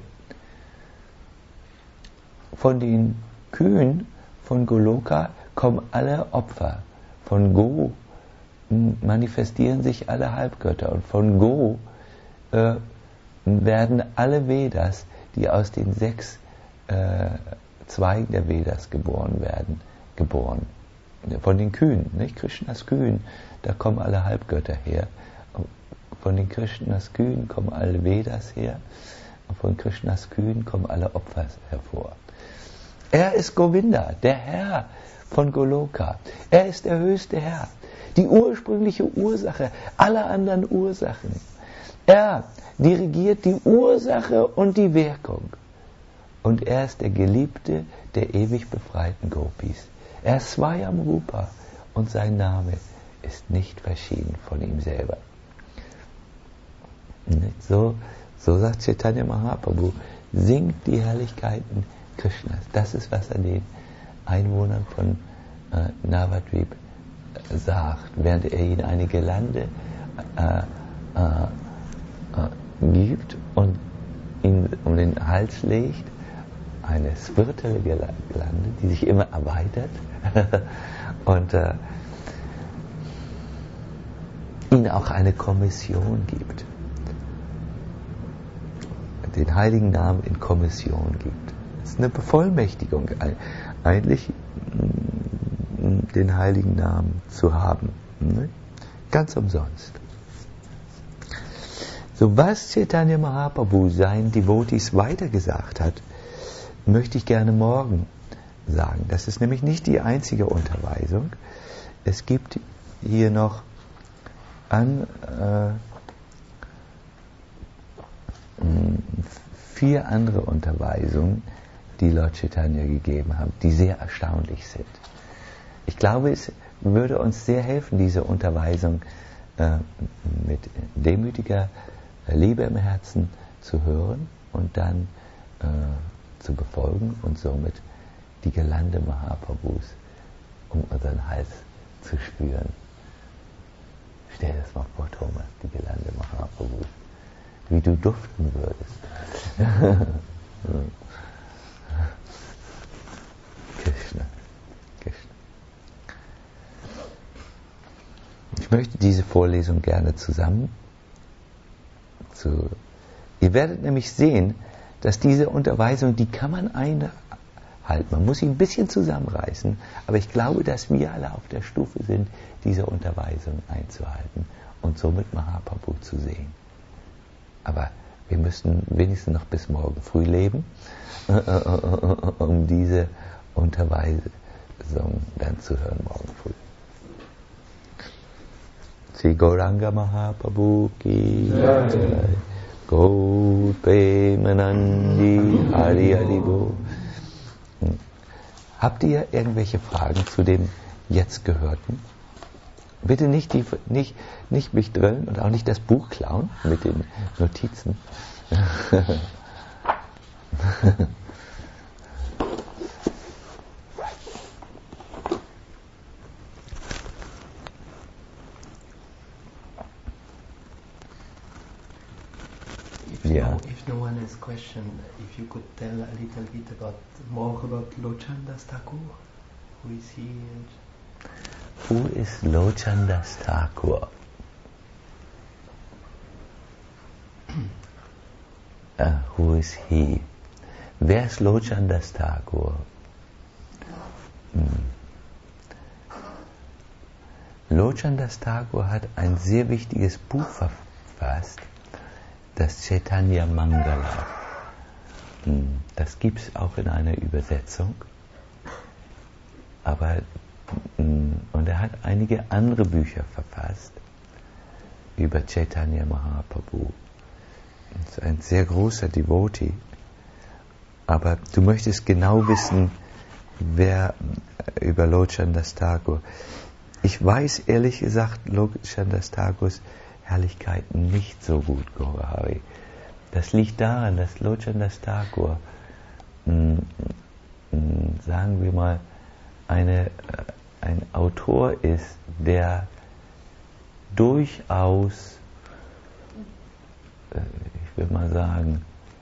Von den Kühen von Goloka kommen alle Opfer. Von Go manifestieren sich alle Halbgötter. Und von Go äh, werden alle Vedas, die aus den sechs äh, Zweigen der Vedas geboren werden, geboren. Von den Kühen, nicht? Krishnas Kühen, da kommen alle Halbgötter her. Von den Krishnas Kühen kommen alle Vedas her. Und von Krishnas Kühen kommen alle Opfer hervor. Er ist Govinda, der Herr von Goloka. Er ist der höchste Herr, die ursprüngliche Ursache aller anderen Ursachen. Er dirigiert die Ursache und die Wirkung. Und er ist der Geliebte der ewig befreiten Gopis. Er ist Swayam Rupa und sein Name ist nicht verschieden von ihm selber. So, so sagt Chaitanya Mahaprabhu, singt die Herrlichkeiten Krishnas. Das ist, was er den Einwohnern von äh, Navadvip äh, sagt, während er ihnen eine Girlande äh, äh, äh, gibt und ihn um den Hals legt, eine spirituelle Girlande, die sich immer erweitert und äh, ihnen auch eine Kommission gibt, den heiligen Namen in Kommission gibt. Es ist eine Bevollmächtigung, eigentlich den heiligen Namen zu haben. Ganz umsonst. So, was Chaitanya Mahaprabhu seinen Devotees weitergesagt hat, möchte ich gerne morgen sagen. Das ist nämlich nicht die einzige Unterweisung. Es gibt hier noch an äh, vier andere Unterweisungen, die Lord Chaitanya gegeben hat, die sehr erstaunlich sind. Ich glaube, es würde uns sehr helfen, diese Unterweisung äh, mit demütiger Liebe im Herzen zu hören und dann äh, zu befolgen und somit die Girlande Mahaprabhus um unseren Hals zu spüren. Stell dir das mal vor, Thomas, die Girlande Mahaprabhus, wie du duften würdest. Krishna, Krishna. Ich möchte diese Vorlesung gerne zusammen zu. Ihr werdet nämlich sehen, dass diese Unterweisung, die kann man einhalten. Man muss sie ein bisschen zusammenreißen, aber ich glaube, dass wir alle auf der Stufe sind, diese Unterweisung einzuhalten und somit Mahaprabhu zu sehen. Aber wir müssen wenigstens noch bis morgen früh leben, um diese Unterweisung dann zu hören morgen früh. Sri Gauranga Mahaprabhu ki Jai. Gaur Premanandi Hari Hari Bo. Habt ihr irgendwelche Fragen zu dem jetzt Gehörten? Bitte nicht, die, nicht, nicht mich drillen und auch nicht das Buch klauen mit den Notizen. Yeah. No, if no one has question, if you could tell a little bit about more about Lochandas Thakur, who is he? And Who is Lochandas Thakur? uh, who is he? Wer ist Lochandas Thakur? Hm. Lochandas Thakur hat ein sehr wichtiges Buch verfasst, das Chaitanya Mangala. Das gibt es auch in einer Übersetzung. Aber, und er hat einige andere Bücher verfasst über Chaitanya Mahaprabhu. Das ist ein sehr großer Devotee. Aber du möchtest genau wissen, wer über Lochandas Thakur. Ich weiß ehrlich gesagt Lochandas Thakurs Herrlichkeit nicht so gut, Gaurahari. Das liegt daran, dass Lochandas Thakur, mh, mh, sagen wir mal, eine, ein Autor ist, der durchaus, äh, ich will mal sagen,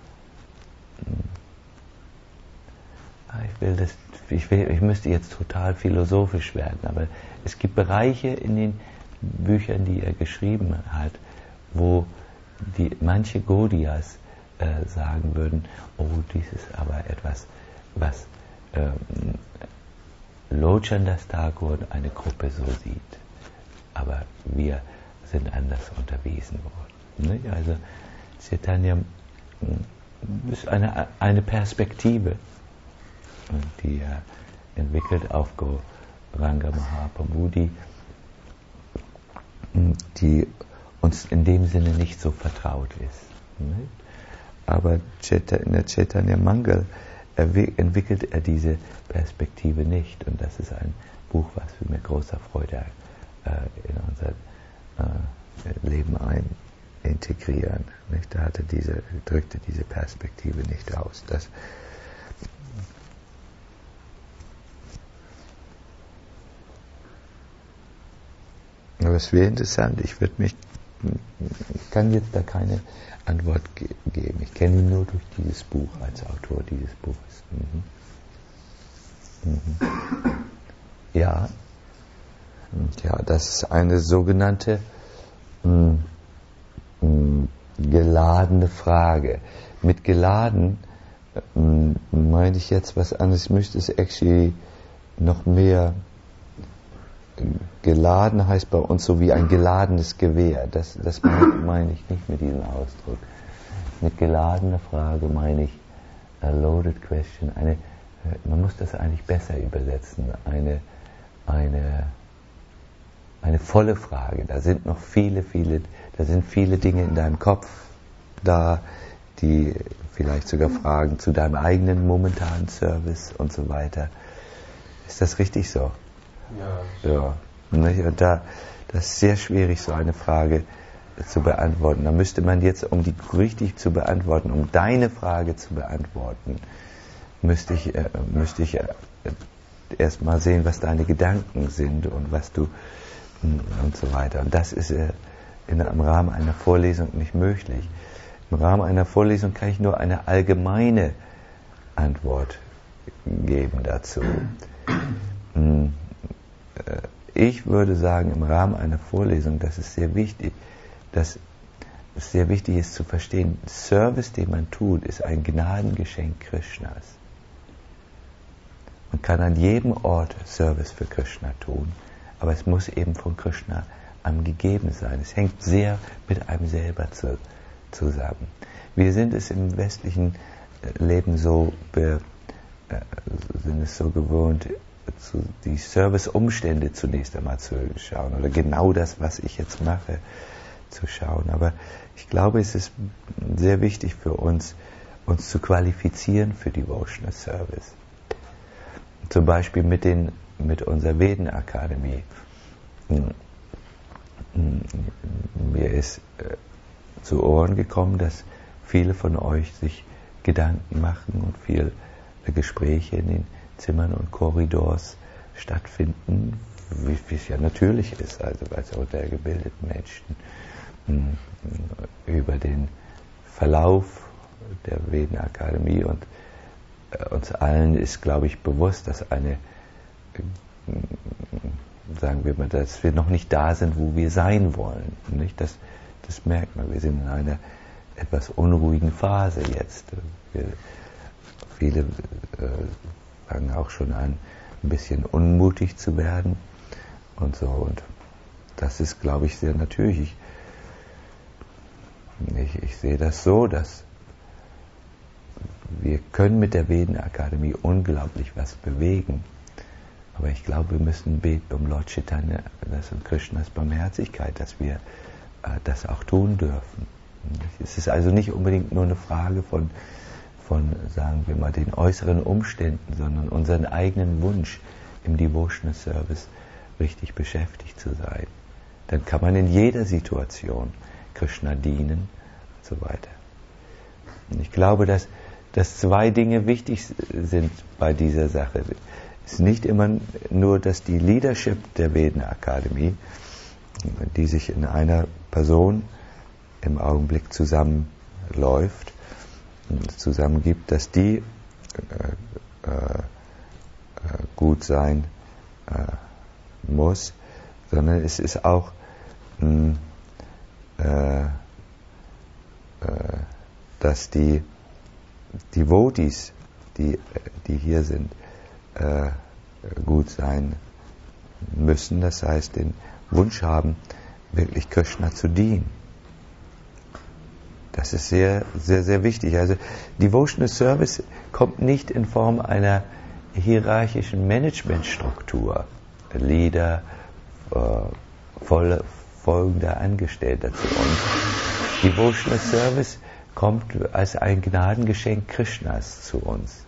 mh, ich will das, ich, will, ich müsste jetzt total philosophisch werden, aber es gibt Bereiche in den Büchern, die er geschrieben hat, wo die, manche Gaudias äh, sagen würden, oh, dies ist aber etwas, was ähm, Lochandas Thakur und eine Gruppe so sieht. Aber wir sind anders unterwiesen worden. Ne? Also Chaitanya ist eine, eine Perspektive, die er entwickelt auf Gauranga Mahaprabhu, die die uns in dem Sinne nicht so vertraut ist. Nicht? Aber in der Chaitanya Mangal entwickelt er diese Perspektive nicht. Und das ist ein Buch, was wir mit großer Freude äh, in unser äh, Leben ein integrieren. Nicht? Da hat er diese, drückte diese Perspektive nicht aus. Das Aber es wäre interessant, ich würde mich, ich kann jetzt da keine Antwort ge- geben. Ich kenne ihn nur durch dieses Buch, als Autor dieses Buches. Mhm. Mhm. Ja. Ja, das ist eine sogenannte mh, mh, geladene Frage. Mit geladen mh, meine ich jetzt was anderes. Ich möchte es actually noch mehr. Geladen heißt bei uns so wie ein geladenes Gewehr. Das, das meine ich nicht mit diesem Ausdruck. Mit geladener Frage meine ich a loaded question. Eine, man muss das eigentlich besser übersetzen. Eine, eine, eine volle Frage. Da sind noch viele, viele, da sind viele Dinge in deinem Kopf da, die vielleicht sogar Fragen zu deinem eigenen momentanen Service und so weiter. Ist das richtig so? Ja. Ja. Und da, das ist sehr schwierig, so eine Frage zu beantworten. Da müsste man jetzt, um die richtig zu beantworten, um deine Frage zu beantworten, müsste ich, äh, müsste ich äh, erst mal sehen, was deine Gedanken sind und was du und so weiter. Und das ist äh, in, im Rahmen einer Vorlesung nicht möglich. Im Rahmen einer Vorlesung kann ich nur eine allgemeine Antwort geben dazu. Hm. Ich würde sagen, im Rahmen einer Vorlesung, das ist sehr wichtig, dass es sehr wichtig ist zu verstehen, Service, den man tut, ist ein Gnadengeschenk Krishnas. Man kann an jedem Ort Service für Krishna tun, aber es muss eben von Krishna einem gegeben sein. Es hängt sehr mit einem selber zu, zusammen. Wir sind es im westlichen Leben so, be, äh, sind es so gewohnt, zu, die Serviceumstände zunächst einmal zu schauen oder genau das, was ich jetzt mache, zu schauen. Aber ich glaube, es ist sehr wichtig für uns, uns zu qualifizieren für Devotional Service. Zum Beispiel mit, den, mit unserer Veden-Akademie. Mir ist äh, zu Ohren gekommen, dass viele von euch sich Gedanken machen und viele Gespräche in den Zimmern und Korridors stattfinden, wie, wie es ja natürlich ist, also bei so der gebildeten Menschen, mh, über den Verlauf der Veden-Akademie und äh, uns allen ist, glaube ich, bewusst, dass eine, äh, sagen wir mal, dass wir noch nicht da sind, wo wir sein wollen. Nicht? Das, das merkt man. Wir sind in einer etwas unruhigen Phase jetzt. Wir, viele äh, fangen auch schon an, ein bisschen unmutig zu werden und so. Und das ist, glaube ich, sehr natürlich. Ich, ich, ich sehe das so, dass wir können mit der Veden-Akademie unglaublich was bewegen. Aber ich glaube, wir müssen beten um Lord Chaitanya und Krishnas Barmherzigkeit, dass wir äh, das auch tun dürfen. Es ist also nicht unbedingt nur eine Frage von, von, sagen wir mal, den äußeren Umständen, sondern unseren eigenen Wunsch, im Devotional Service richtig beschäftigt zu sein. Dann kann man in jeder Situation Krishna dienen und so weiter. Und ich glaube, dass, dass zwei Dinge wichtig sind bei dieser Sache. Es ist nicht immer nur, dass die Leadership der Veden-Akademie, die sich in einer Person im Augenblick zusammenläuft und zusammengibt, dass die äh, äh, gut sein äh, muss, sondern es ist auch mh, äh, äh, dass die Devotees, die, die hier sind, äh, gut sein müssen, das heißt den Wunsch haben, wirklich Krishna zu dienen. Das ist sehr, sehr, sehr wichtig. Also Devotional Service kommt nicht in Form einer hierarchischen Managementstruktur, Leader, äh, voll, folgender Angestellter zu uns. Devotional Service kommt als ein Gnadengeschenk Krishnas zu uns.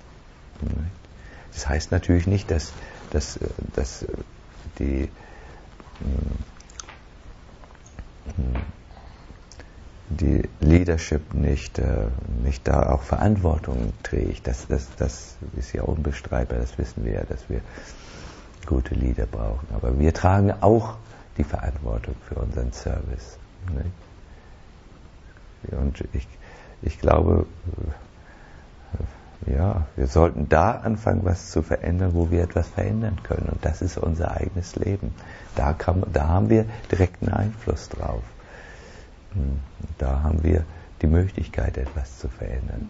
Das heißt natürlich nicht, dass, dass, dass die die Leadership nicht, äh, nicht da auch Verantwortung trägt. Das, das, das ist ja unbestreitbar, das wissen wir ja, dass wir gute Leader brauchen. Aber wir tragen auch die Verantwortung für unseren Service. Nicht? Und ich, ich glaube, ja, wir sollten da anfangen, was zu verändern, wo wir etwas verändern können. Und das ist unser eigenes Leben. Da, kann, da haben wir direkten Einfluss drauf. Da haben wir die Möglichkeit, etwas zu verändern.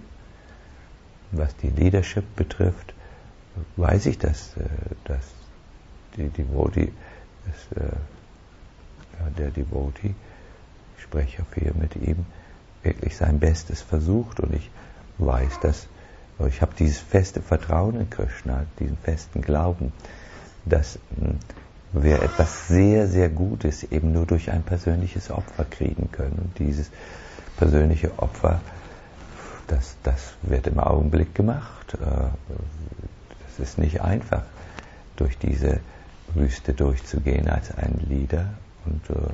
Was die Leadership betrifft, weiß ich, dass, dass die Devotee, dass, ja, der Devotee, ich spreche viel mit ihm, wirklich sein Bestes versucht, und ich weiß, dass ich habe dieses feste Vertrauen in Krishna, diesen festen Glauben, dass wir etwas sehr, sehr Gutes eben nur durch ein persönliches Opfer kriegen können. Und dieses persönliche Opfer, das, das wird im Augenblick gemacht. Es ist nicht einfach, durch diese Wüste durchzugehen als ein Leader und äh,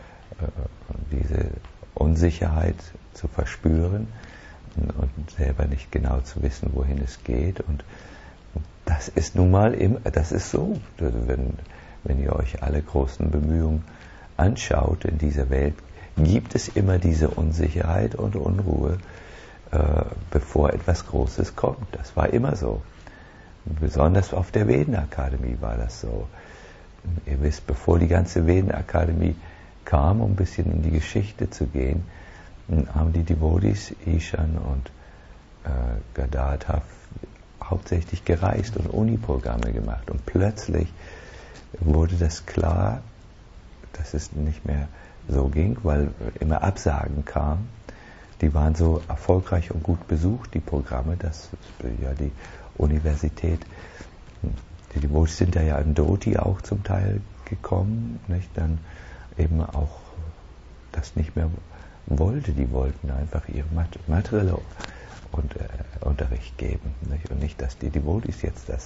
diese Unsicherheit zu verspüren und selber nicht genau zu wissen, wohin es geht. Und das ist nun mal immer, das ist so, wenn Wenn ihr euch alle großen Bemühungen anschaut in dieser Welt, gibt es immer diese Unsicherheit und Unruhe, äh, bevor etwas Großes kommt. Das war immer so. Besonders auf der Veden-Akademie war das so. Ihr wisst, bevor die ganze Veden-Akademie kam, um ein bisschen in die Geschichte zu gehen, haben die Devotees, Ishan und äh, Gadadhar, hauptsächlich gereist und Uni-Programme gemacht. Und plötzlich wurde das klar, dass es nicht mehr so ging, weil immer Absagen kamen. Die waren so erfolgreich und gut besucht, die Programme, dass ja die Universität, die Devotees sind da ja in Dhoti auch zum Teil gekommen, nicht? Dann eben auch das nicht mehr wollte. Die wollten einfach ihren materiellen und, äh, Unterricht geben, nicht? Und nicht, dass die Devotees jetzt das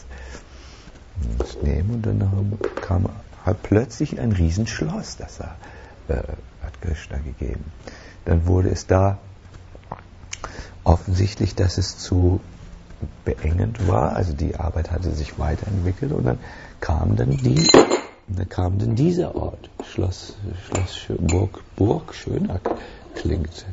das nehmen. Und dann haben, kam halt plötzlich ein Riesenschloss, das er, äh, hat Krishna gegeben. Dann wurde es da offensichtlich, dass es zu beengend war, also die Arbeit hatte sich weiterentwickelt, und dann kam dann die, dann kam dann dieser Ort, Schloss, Schloss Burg, Burg Schönack klingt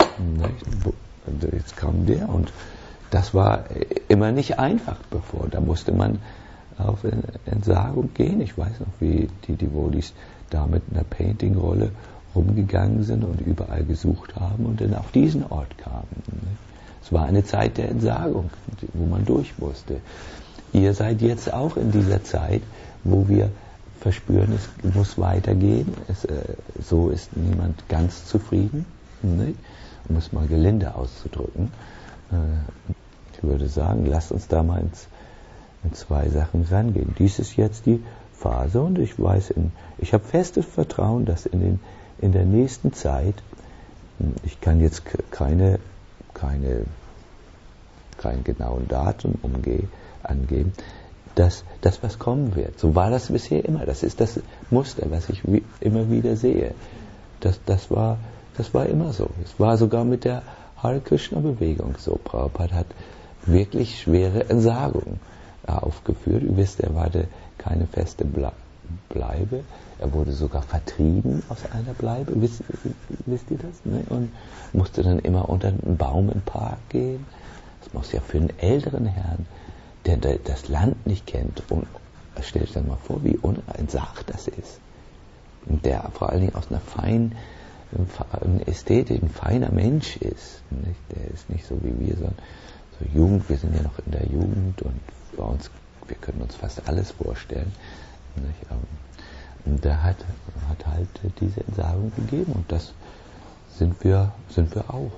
Nicht? Jetzt kam der und das war immer nicht einfach bevor. Da musste man auf Entsagung gehen. Ich weiß noch, wie die Devotees da mit einer Painting-Rolle rumgegangen sind und überall gesucht haben und dann auf diesen Ort kamen. Es war eine Zeit der Entsagung, wo man durch musste. Ihr seid jetzt auch in dieser Zeit, wo wir verspüren, es muss weitergehen. Es, äh, so ist niemand ganz zufrieden, nicht? Um es mal gelinde auszudrücken. Äh, ich würde sagen, lasst uns da mal ins, in zwei Sachen rangehen. Dies ist jetzt die Phase und ich weiß, in, ich habe festes Vertrauen, dass in, den, in der nächsten Zeit, ich kann jetzt keine, keine, keinen genauen Datum umgehen, angeben, dass das was kommen wird. So war das bisher immer. Das ist das Muster, was ich wie, immer wieder sehe. Das, das, war, das war immer so. Es war sogar mit der Hare Krishna Bewegung so. Prabhupada hat wirklich schwere Entsagungen aufgeführt. Ihr wisst, er hatte keine feste Bleibe. Er wurde sogar vertrieben aus einer Bleibe. Wisst, wisst ihr das? Ne? Und musste dann immer unter einen Baum im Park gehen. Das muss ja für einen älteren Herrn, der das Land nicht kennt, und stellt euch mal vor, wie unentsagt das ist. Und der vor allen Dingen aus einer feinen Ästhetik, ein feiner Mensch ist. Nicht? Der ist nicht so wie wir, sondern so Jugend, wir sind ja noch in der Jugend und bei uns, wir können uns fast alles vorstellen. Nicht? Und der hat, hat halt diese Entsagung gegeben und das sind wir, sind wir auch.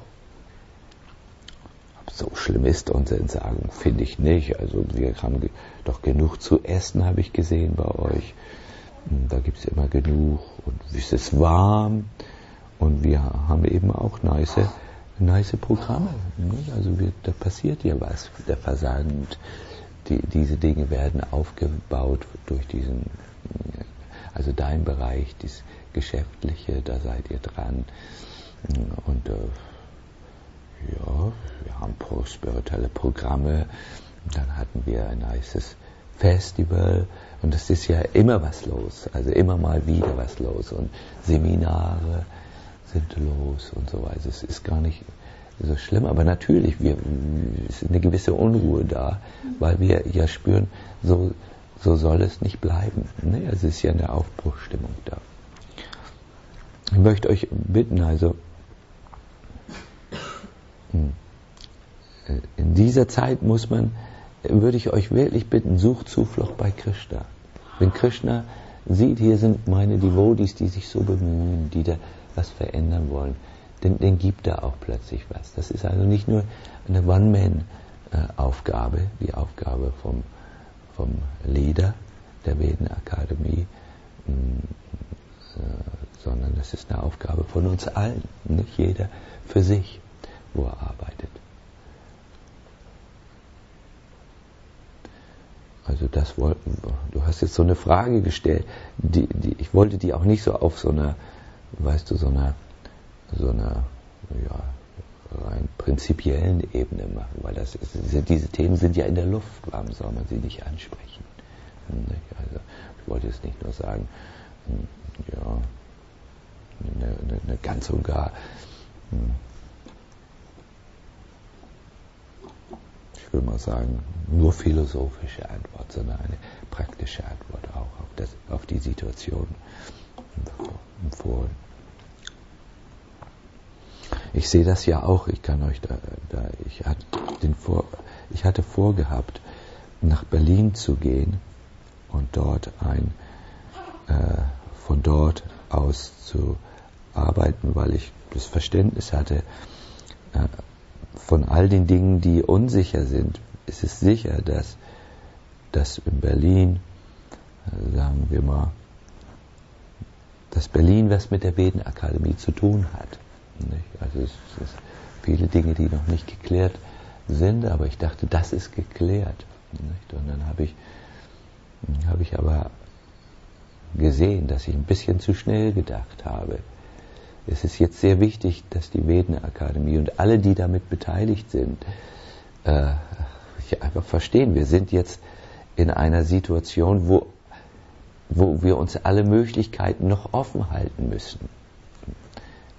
So schlimm ist unsere Entsagung, finde ich nicht. Also wir haben ge- doch genug zu essen, habe ich gesehen bei euch. Da gibt es immer genug und es ist warm und wir haben eben auch nice, nice Programme. Ne? Also wir, da passiert ja was, der Versand. Die, diese Dinge werden aufgebaut durch diesen, also dein Bereich, das Geschäftliche, da seid ihr dran. Und äh, ja, wir haben spirituelle Programme, dann hatten wir ein nices Festival und es ist ja immer was los, also immer mal wieder was los und Seminare sind los und so weiter. Es ist gar nicht so schlimm, aber natürlich, wir, es ist eine gewisse Unruhe da, weil wir ja spüren, so, so soll es nicht bleiben. Ne? Es ist ja eine Aufbruchsstimmung da. Ich möchte euch bitten, also in dieser Zeit muss man, würde ich euch wirklich bitten, sucht Zuflucht bei Krishna. Wenn Krishna sieht, hier sind meine Devotees, die sich so bemühen, die da was verändern wollen, dann, dann gibt er auch plötzlich was. Das ist also nicht nur eine One-Man-Aufgabe, die Aufgabe vom, vom Leader der Veden-Akademie, sondern das ist eine Aufgabe von uns allen, nicht jeder für sich, wo er arbeitet. Also das wollten wir. Du hast jetzt so eine Frage gestellt, die, die, ich wollte die auch nicht so auf so einer, weißt du, so einer, so einer, ja, rein prinzipiellen Ebene machen, weil das ist, diese Themen sind ja in der Luft, warum soll man sie nicht ansprechen? Also ich wollte jetzt nicht nur sagen, ja, eine, eine, eine ganz und gar, ich würde mal sagen, nur philosophische Antwort, sondern eine praktische Antwort auch auf, das, auf die Situation empfohlen. Ich sehe das ja auch, ich kann euch da, da ich, hatte den vor, ich hatte vorgehabt, nach Berlin zu gehen und dort ein, äh, von dort aus zu arbeiten, weil ich das Verständnis hatte, äh, von all den Dingen, die unsicher sind, ist es sicher, dass, dass in Berlin, sagen wir mal, dass Berlin was mit der Veden-Akademie zu tun hat. Nicht? Also es sind viele Dinge, die noch nicht geklärt sind, aber ich dachte, das ist geklärt. Nicht? Und dann habe ich, habe ich aber gesehen, dass ich ein bisschen zu schnell gedacht habe. Es ist jetzt sehr wichtig, dass die Veden-Akademie und alle, die damit beteiligt sind, äh, einfach verstehen, wir sind jetzt in einer Situation, wo, wo wir uns alle Möglichkeiten noch offen halten müssen.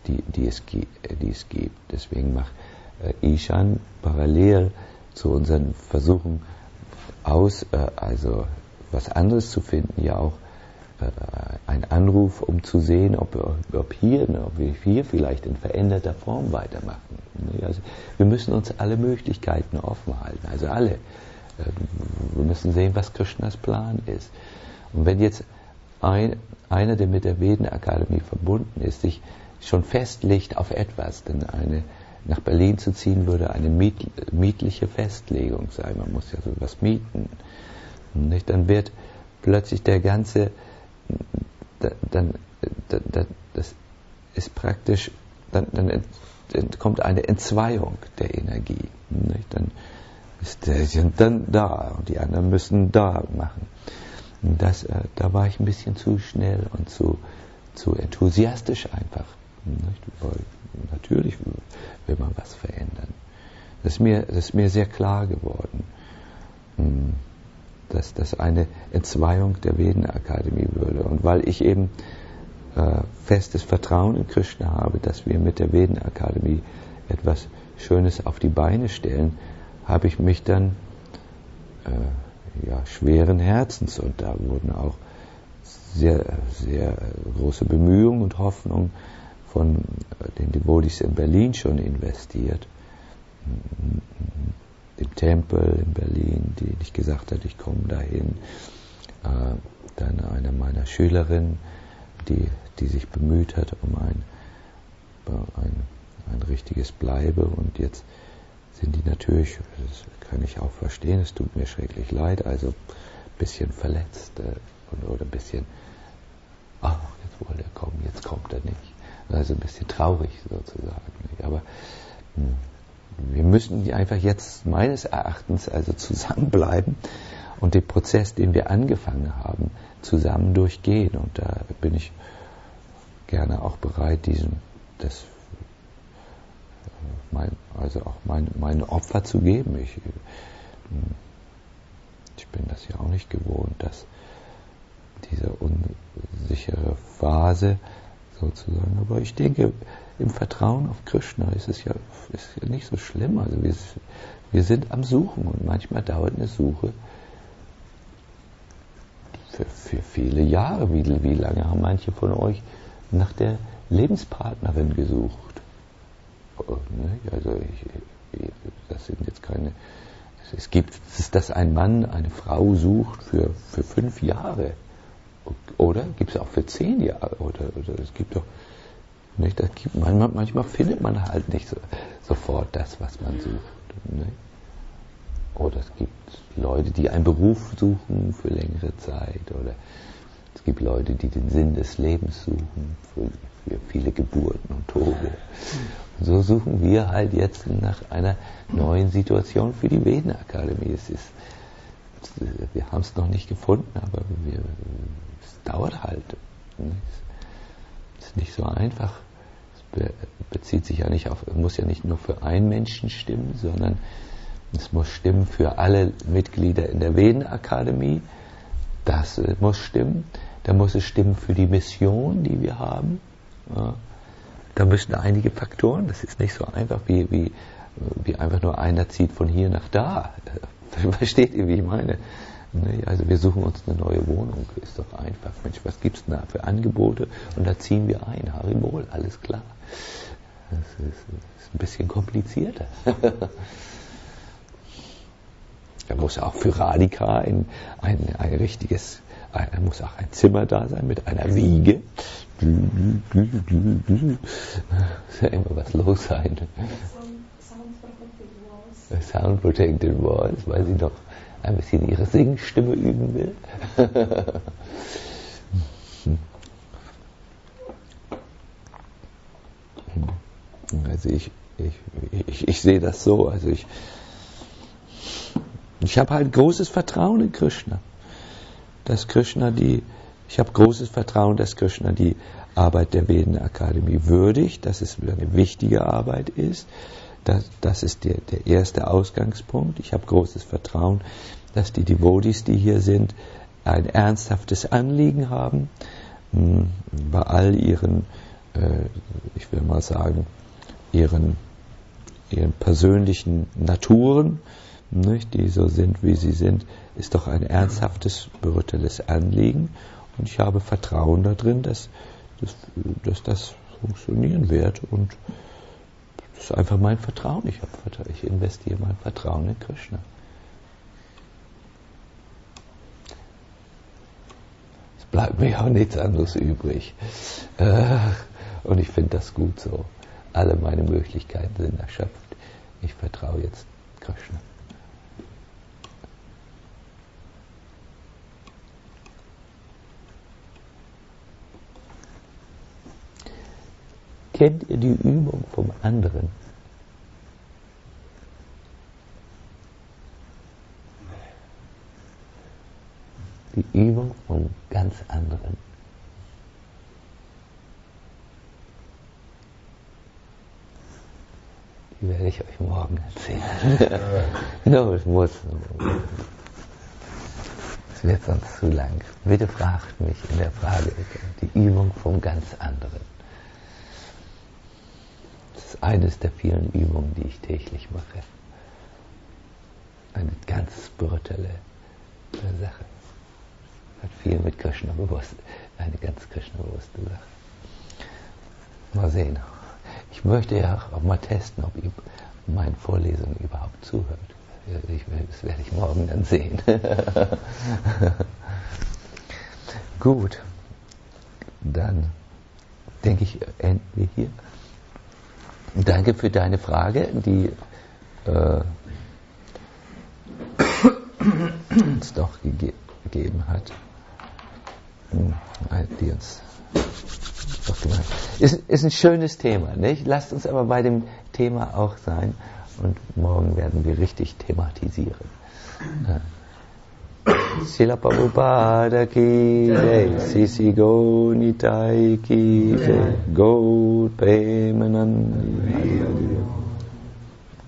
die, die, es, die es gibt. Deswegen macht äh, Ishan parallel zu unseren Versuchen aus, äh, also was anderes zu finden, ja auch äh, ein Anruf, um zu sehen, ob, ob, hier, ob wir hier vielleicht in veränderter Form weitermachen. Also wir müssen uns alle Möglichkeiten offen halten, also alle. Äh, wir müssen sehen, was Krishnas Plan ist. Und wenn jetzt ein, einer, der mit der Veden-Akademie verbunden ist, sich schon festlegt auf etwas, denn eine, nach Berlin zu ziehen würde eine miet, mietliche Festlegung sein, man muss ja sowas mieten, nicht? Dann wird plötzlich der ganze, da, dann, da, da, das ist praktisch, dann, dann kommt eine Entzweiung der Energie, nicht? Dann ist der sind dann da und die anderen müssen da machen. Das, äh, da war ich ein bisschen zu schnell und zu, zu enthusiastisch einfach. Nicht? Weil natürlich will man was verändern. Das ist mir, das ist mir sehr klar geworden, dass das eine Entzweiung der Veden-Akademie würde. Und weil ich eben äh, festes Vertrauen in Krishna habe, dass wir mit der Veden-Akademie etwas Schönes auf die Beine stellen, habe ich mich dann äh, ja, schweren Herzens, und da wurden auch sehr, sehr große Bemühungen und Hoffnungen von den Devotees in Berlin schon investiert. Dem Tempel in Berlin, die ich gesagt hat, ich komme dahin. Äh, dann eine meiner Schülerinnen, die, die sich bemüht hat um ein, ein, ein richtiges Bleibe, und jetzt sind die natürlich, das kann ich auch verstehen, es tut mir schrecklich leid, also ein bisschen verletzt äh, oder ein bisschen, ach, jetzt wollte er kommen, jetzt kommt er nicht. Also ein bisschen traurig sozusagen. Aber mh, wir müssen einfach jetzt meines Erachtens also zusammenbleiben und den Prozess, den wir angefangen haben, zusammen durchgehen. Und da bin ich gerne auch bereit, diesen, das, mein, also auch mein, mein Opfer zu geben. Ich, ich bin das ja auch nicht gewohnt, dass diese unsichere Phase sozusagen. Aber ich denke, im Vertrauen auf Krishna ist es ja, ist ja nicht so schlimm. Also wir, wir sind am Suchen, und manchmal dauert eine Suche für, für viele Jahre. Wie, wie lange haben manche von euch nach der Lebenspartnerin gesucht? Also ich, das sind jetzt keine. Es gibt, dass ein Mann eine Frau sucht für, für fünf Jahre. Oder gibt es auch für zehn Jahre? Oder, oder es gibt doch nicht. Das gibt, manchmal, manchmal findet man halt nicht so, sofort das, was man sucht. Nicht? Oder es gibt Leute, die einen Beruf suchen für längere Zeit. Oder es gibt Leute, die den Sinn des Lebens suchen für, für viele Geburten und Tode. Und so suchen wir halt jetzt nach einer neuen Situation für die Veden-Akademie. Es ist, wir haben es noch nicht gefunden, aber wir, es dauert halt. Es ist nicht so einfach. Es bezieht sich ja nicht auf, es muss ja nicht nur für einen Menschen stimmen, sondern es muss stimmen für alle Mitglieder in der Veden-Akademie. Das muss stimmen. Da muss es stimmen für die Mission, die wir haben. Ja. Da müssen einige Faktoren, das ist nicht so einfach, wie, wie, wie einfach nur einer zieht von hier nach da. Versteht ihr, wie ich meine? Also wir suchen uns eine neue Wohnung, ist doch einfach. Mensch, was gibt es da für Angebote? Und da ziehen wir ein. Haribol, alles klar. Das ist, das ist ein bisschen komplizierter. Da muss auch für Radhika ein, ein, ein richtiges, ein, da muss auch ein Zimmer da sein mit einer Wiege. Muss ja immer was los sein. Sound Protected Walls, weil sie doch ein bisschen ihre Singstimme üben will. Also ich, ich, ich, ich sehe das so, also ich ich habe halt großes Vertrauen in Krishna, dass Krishna die, ich habe großes Vertrauen, dass Krishna die Arbeit der Veden-Akademie würdigt, dass es eine wichtige Arbeit ist. Das, das ist der, der erste Ausgangspunkt. Ich habe großes Vertrauen, dass die Devotees, die hier sind, ein ernsthaftes Anliegen haben, bei all ihren äh, ich will mal sagen, ihren, ihren persönlichen Naturen, nicht, die so sind, wie sie sind, ist doch ein ernsthaftes spirituelles Anliegen. Und ich habe Vertrauen darin, dass, dass, dass das funktionieren wird. Und das ist einfach mein Vertrauen. Ich, habe, ich investiere mein Vertrauen in Krishna. Es bleibt mir auch nichts anderes übrig. Und ich finde das gut so. Alle meine Möglichkeiten sind erschöpft. Ich vertraue jetzt Krishna. Kennt ihr die Übung vom anderen? Die Übung vom ganz anderen. Die werde ich euch morgen erzählen. No, es muss. Es wird sonst zu lang. Bitte fragt mich in der Frage die Übung vom ganz anderen. Das ist eines der vielen Übungen, die ich täglich mache. Eine ganz spirituelle Sache. Hat viel mit Krishna bewusst. Eine ganz Krishna-bewusste Sache. Mal sehen. Ich möchte ja auch mal testen, ob ihr meinen Vorlesungen überhaupt zuhört. Ich, das werde ich morgen dann sehen. Gut. Dann denke ich, enden wir hier. Danke für deine Frage, die äh, uns doch gege- gegeben hat. Die uns doch gemacht hat. Ist, ist ein schönes Thema, nicht? Lasst uns aber bei dem Thema auch sein und morgen werden wir richtig thematisieren. Srila Prabhupada ki jai, Sisi Gaur Nitai ki jai, Gaur Premanandi.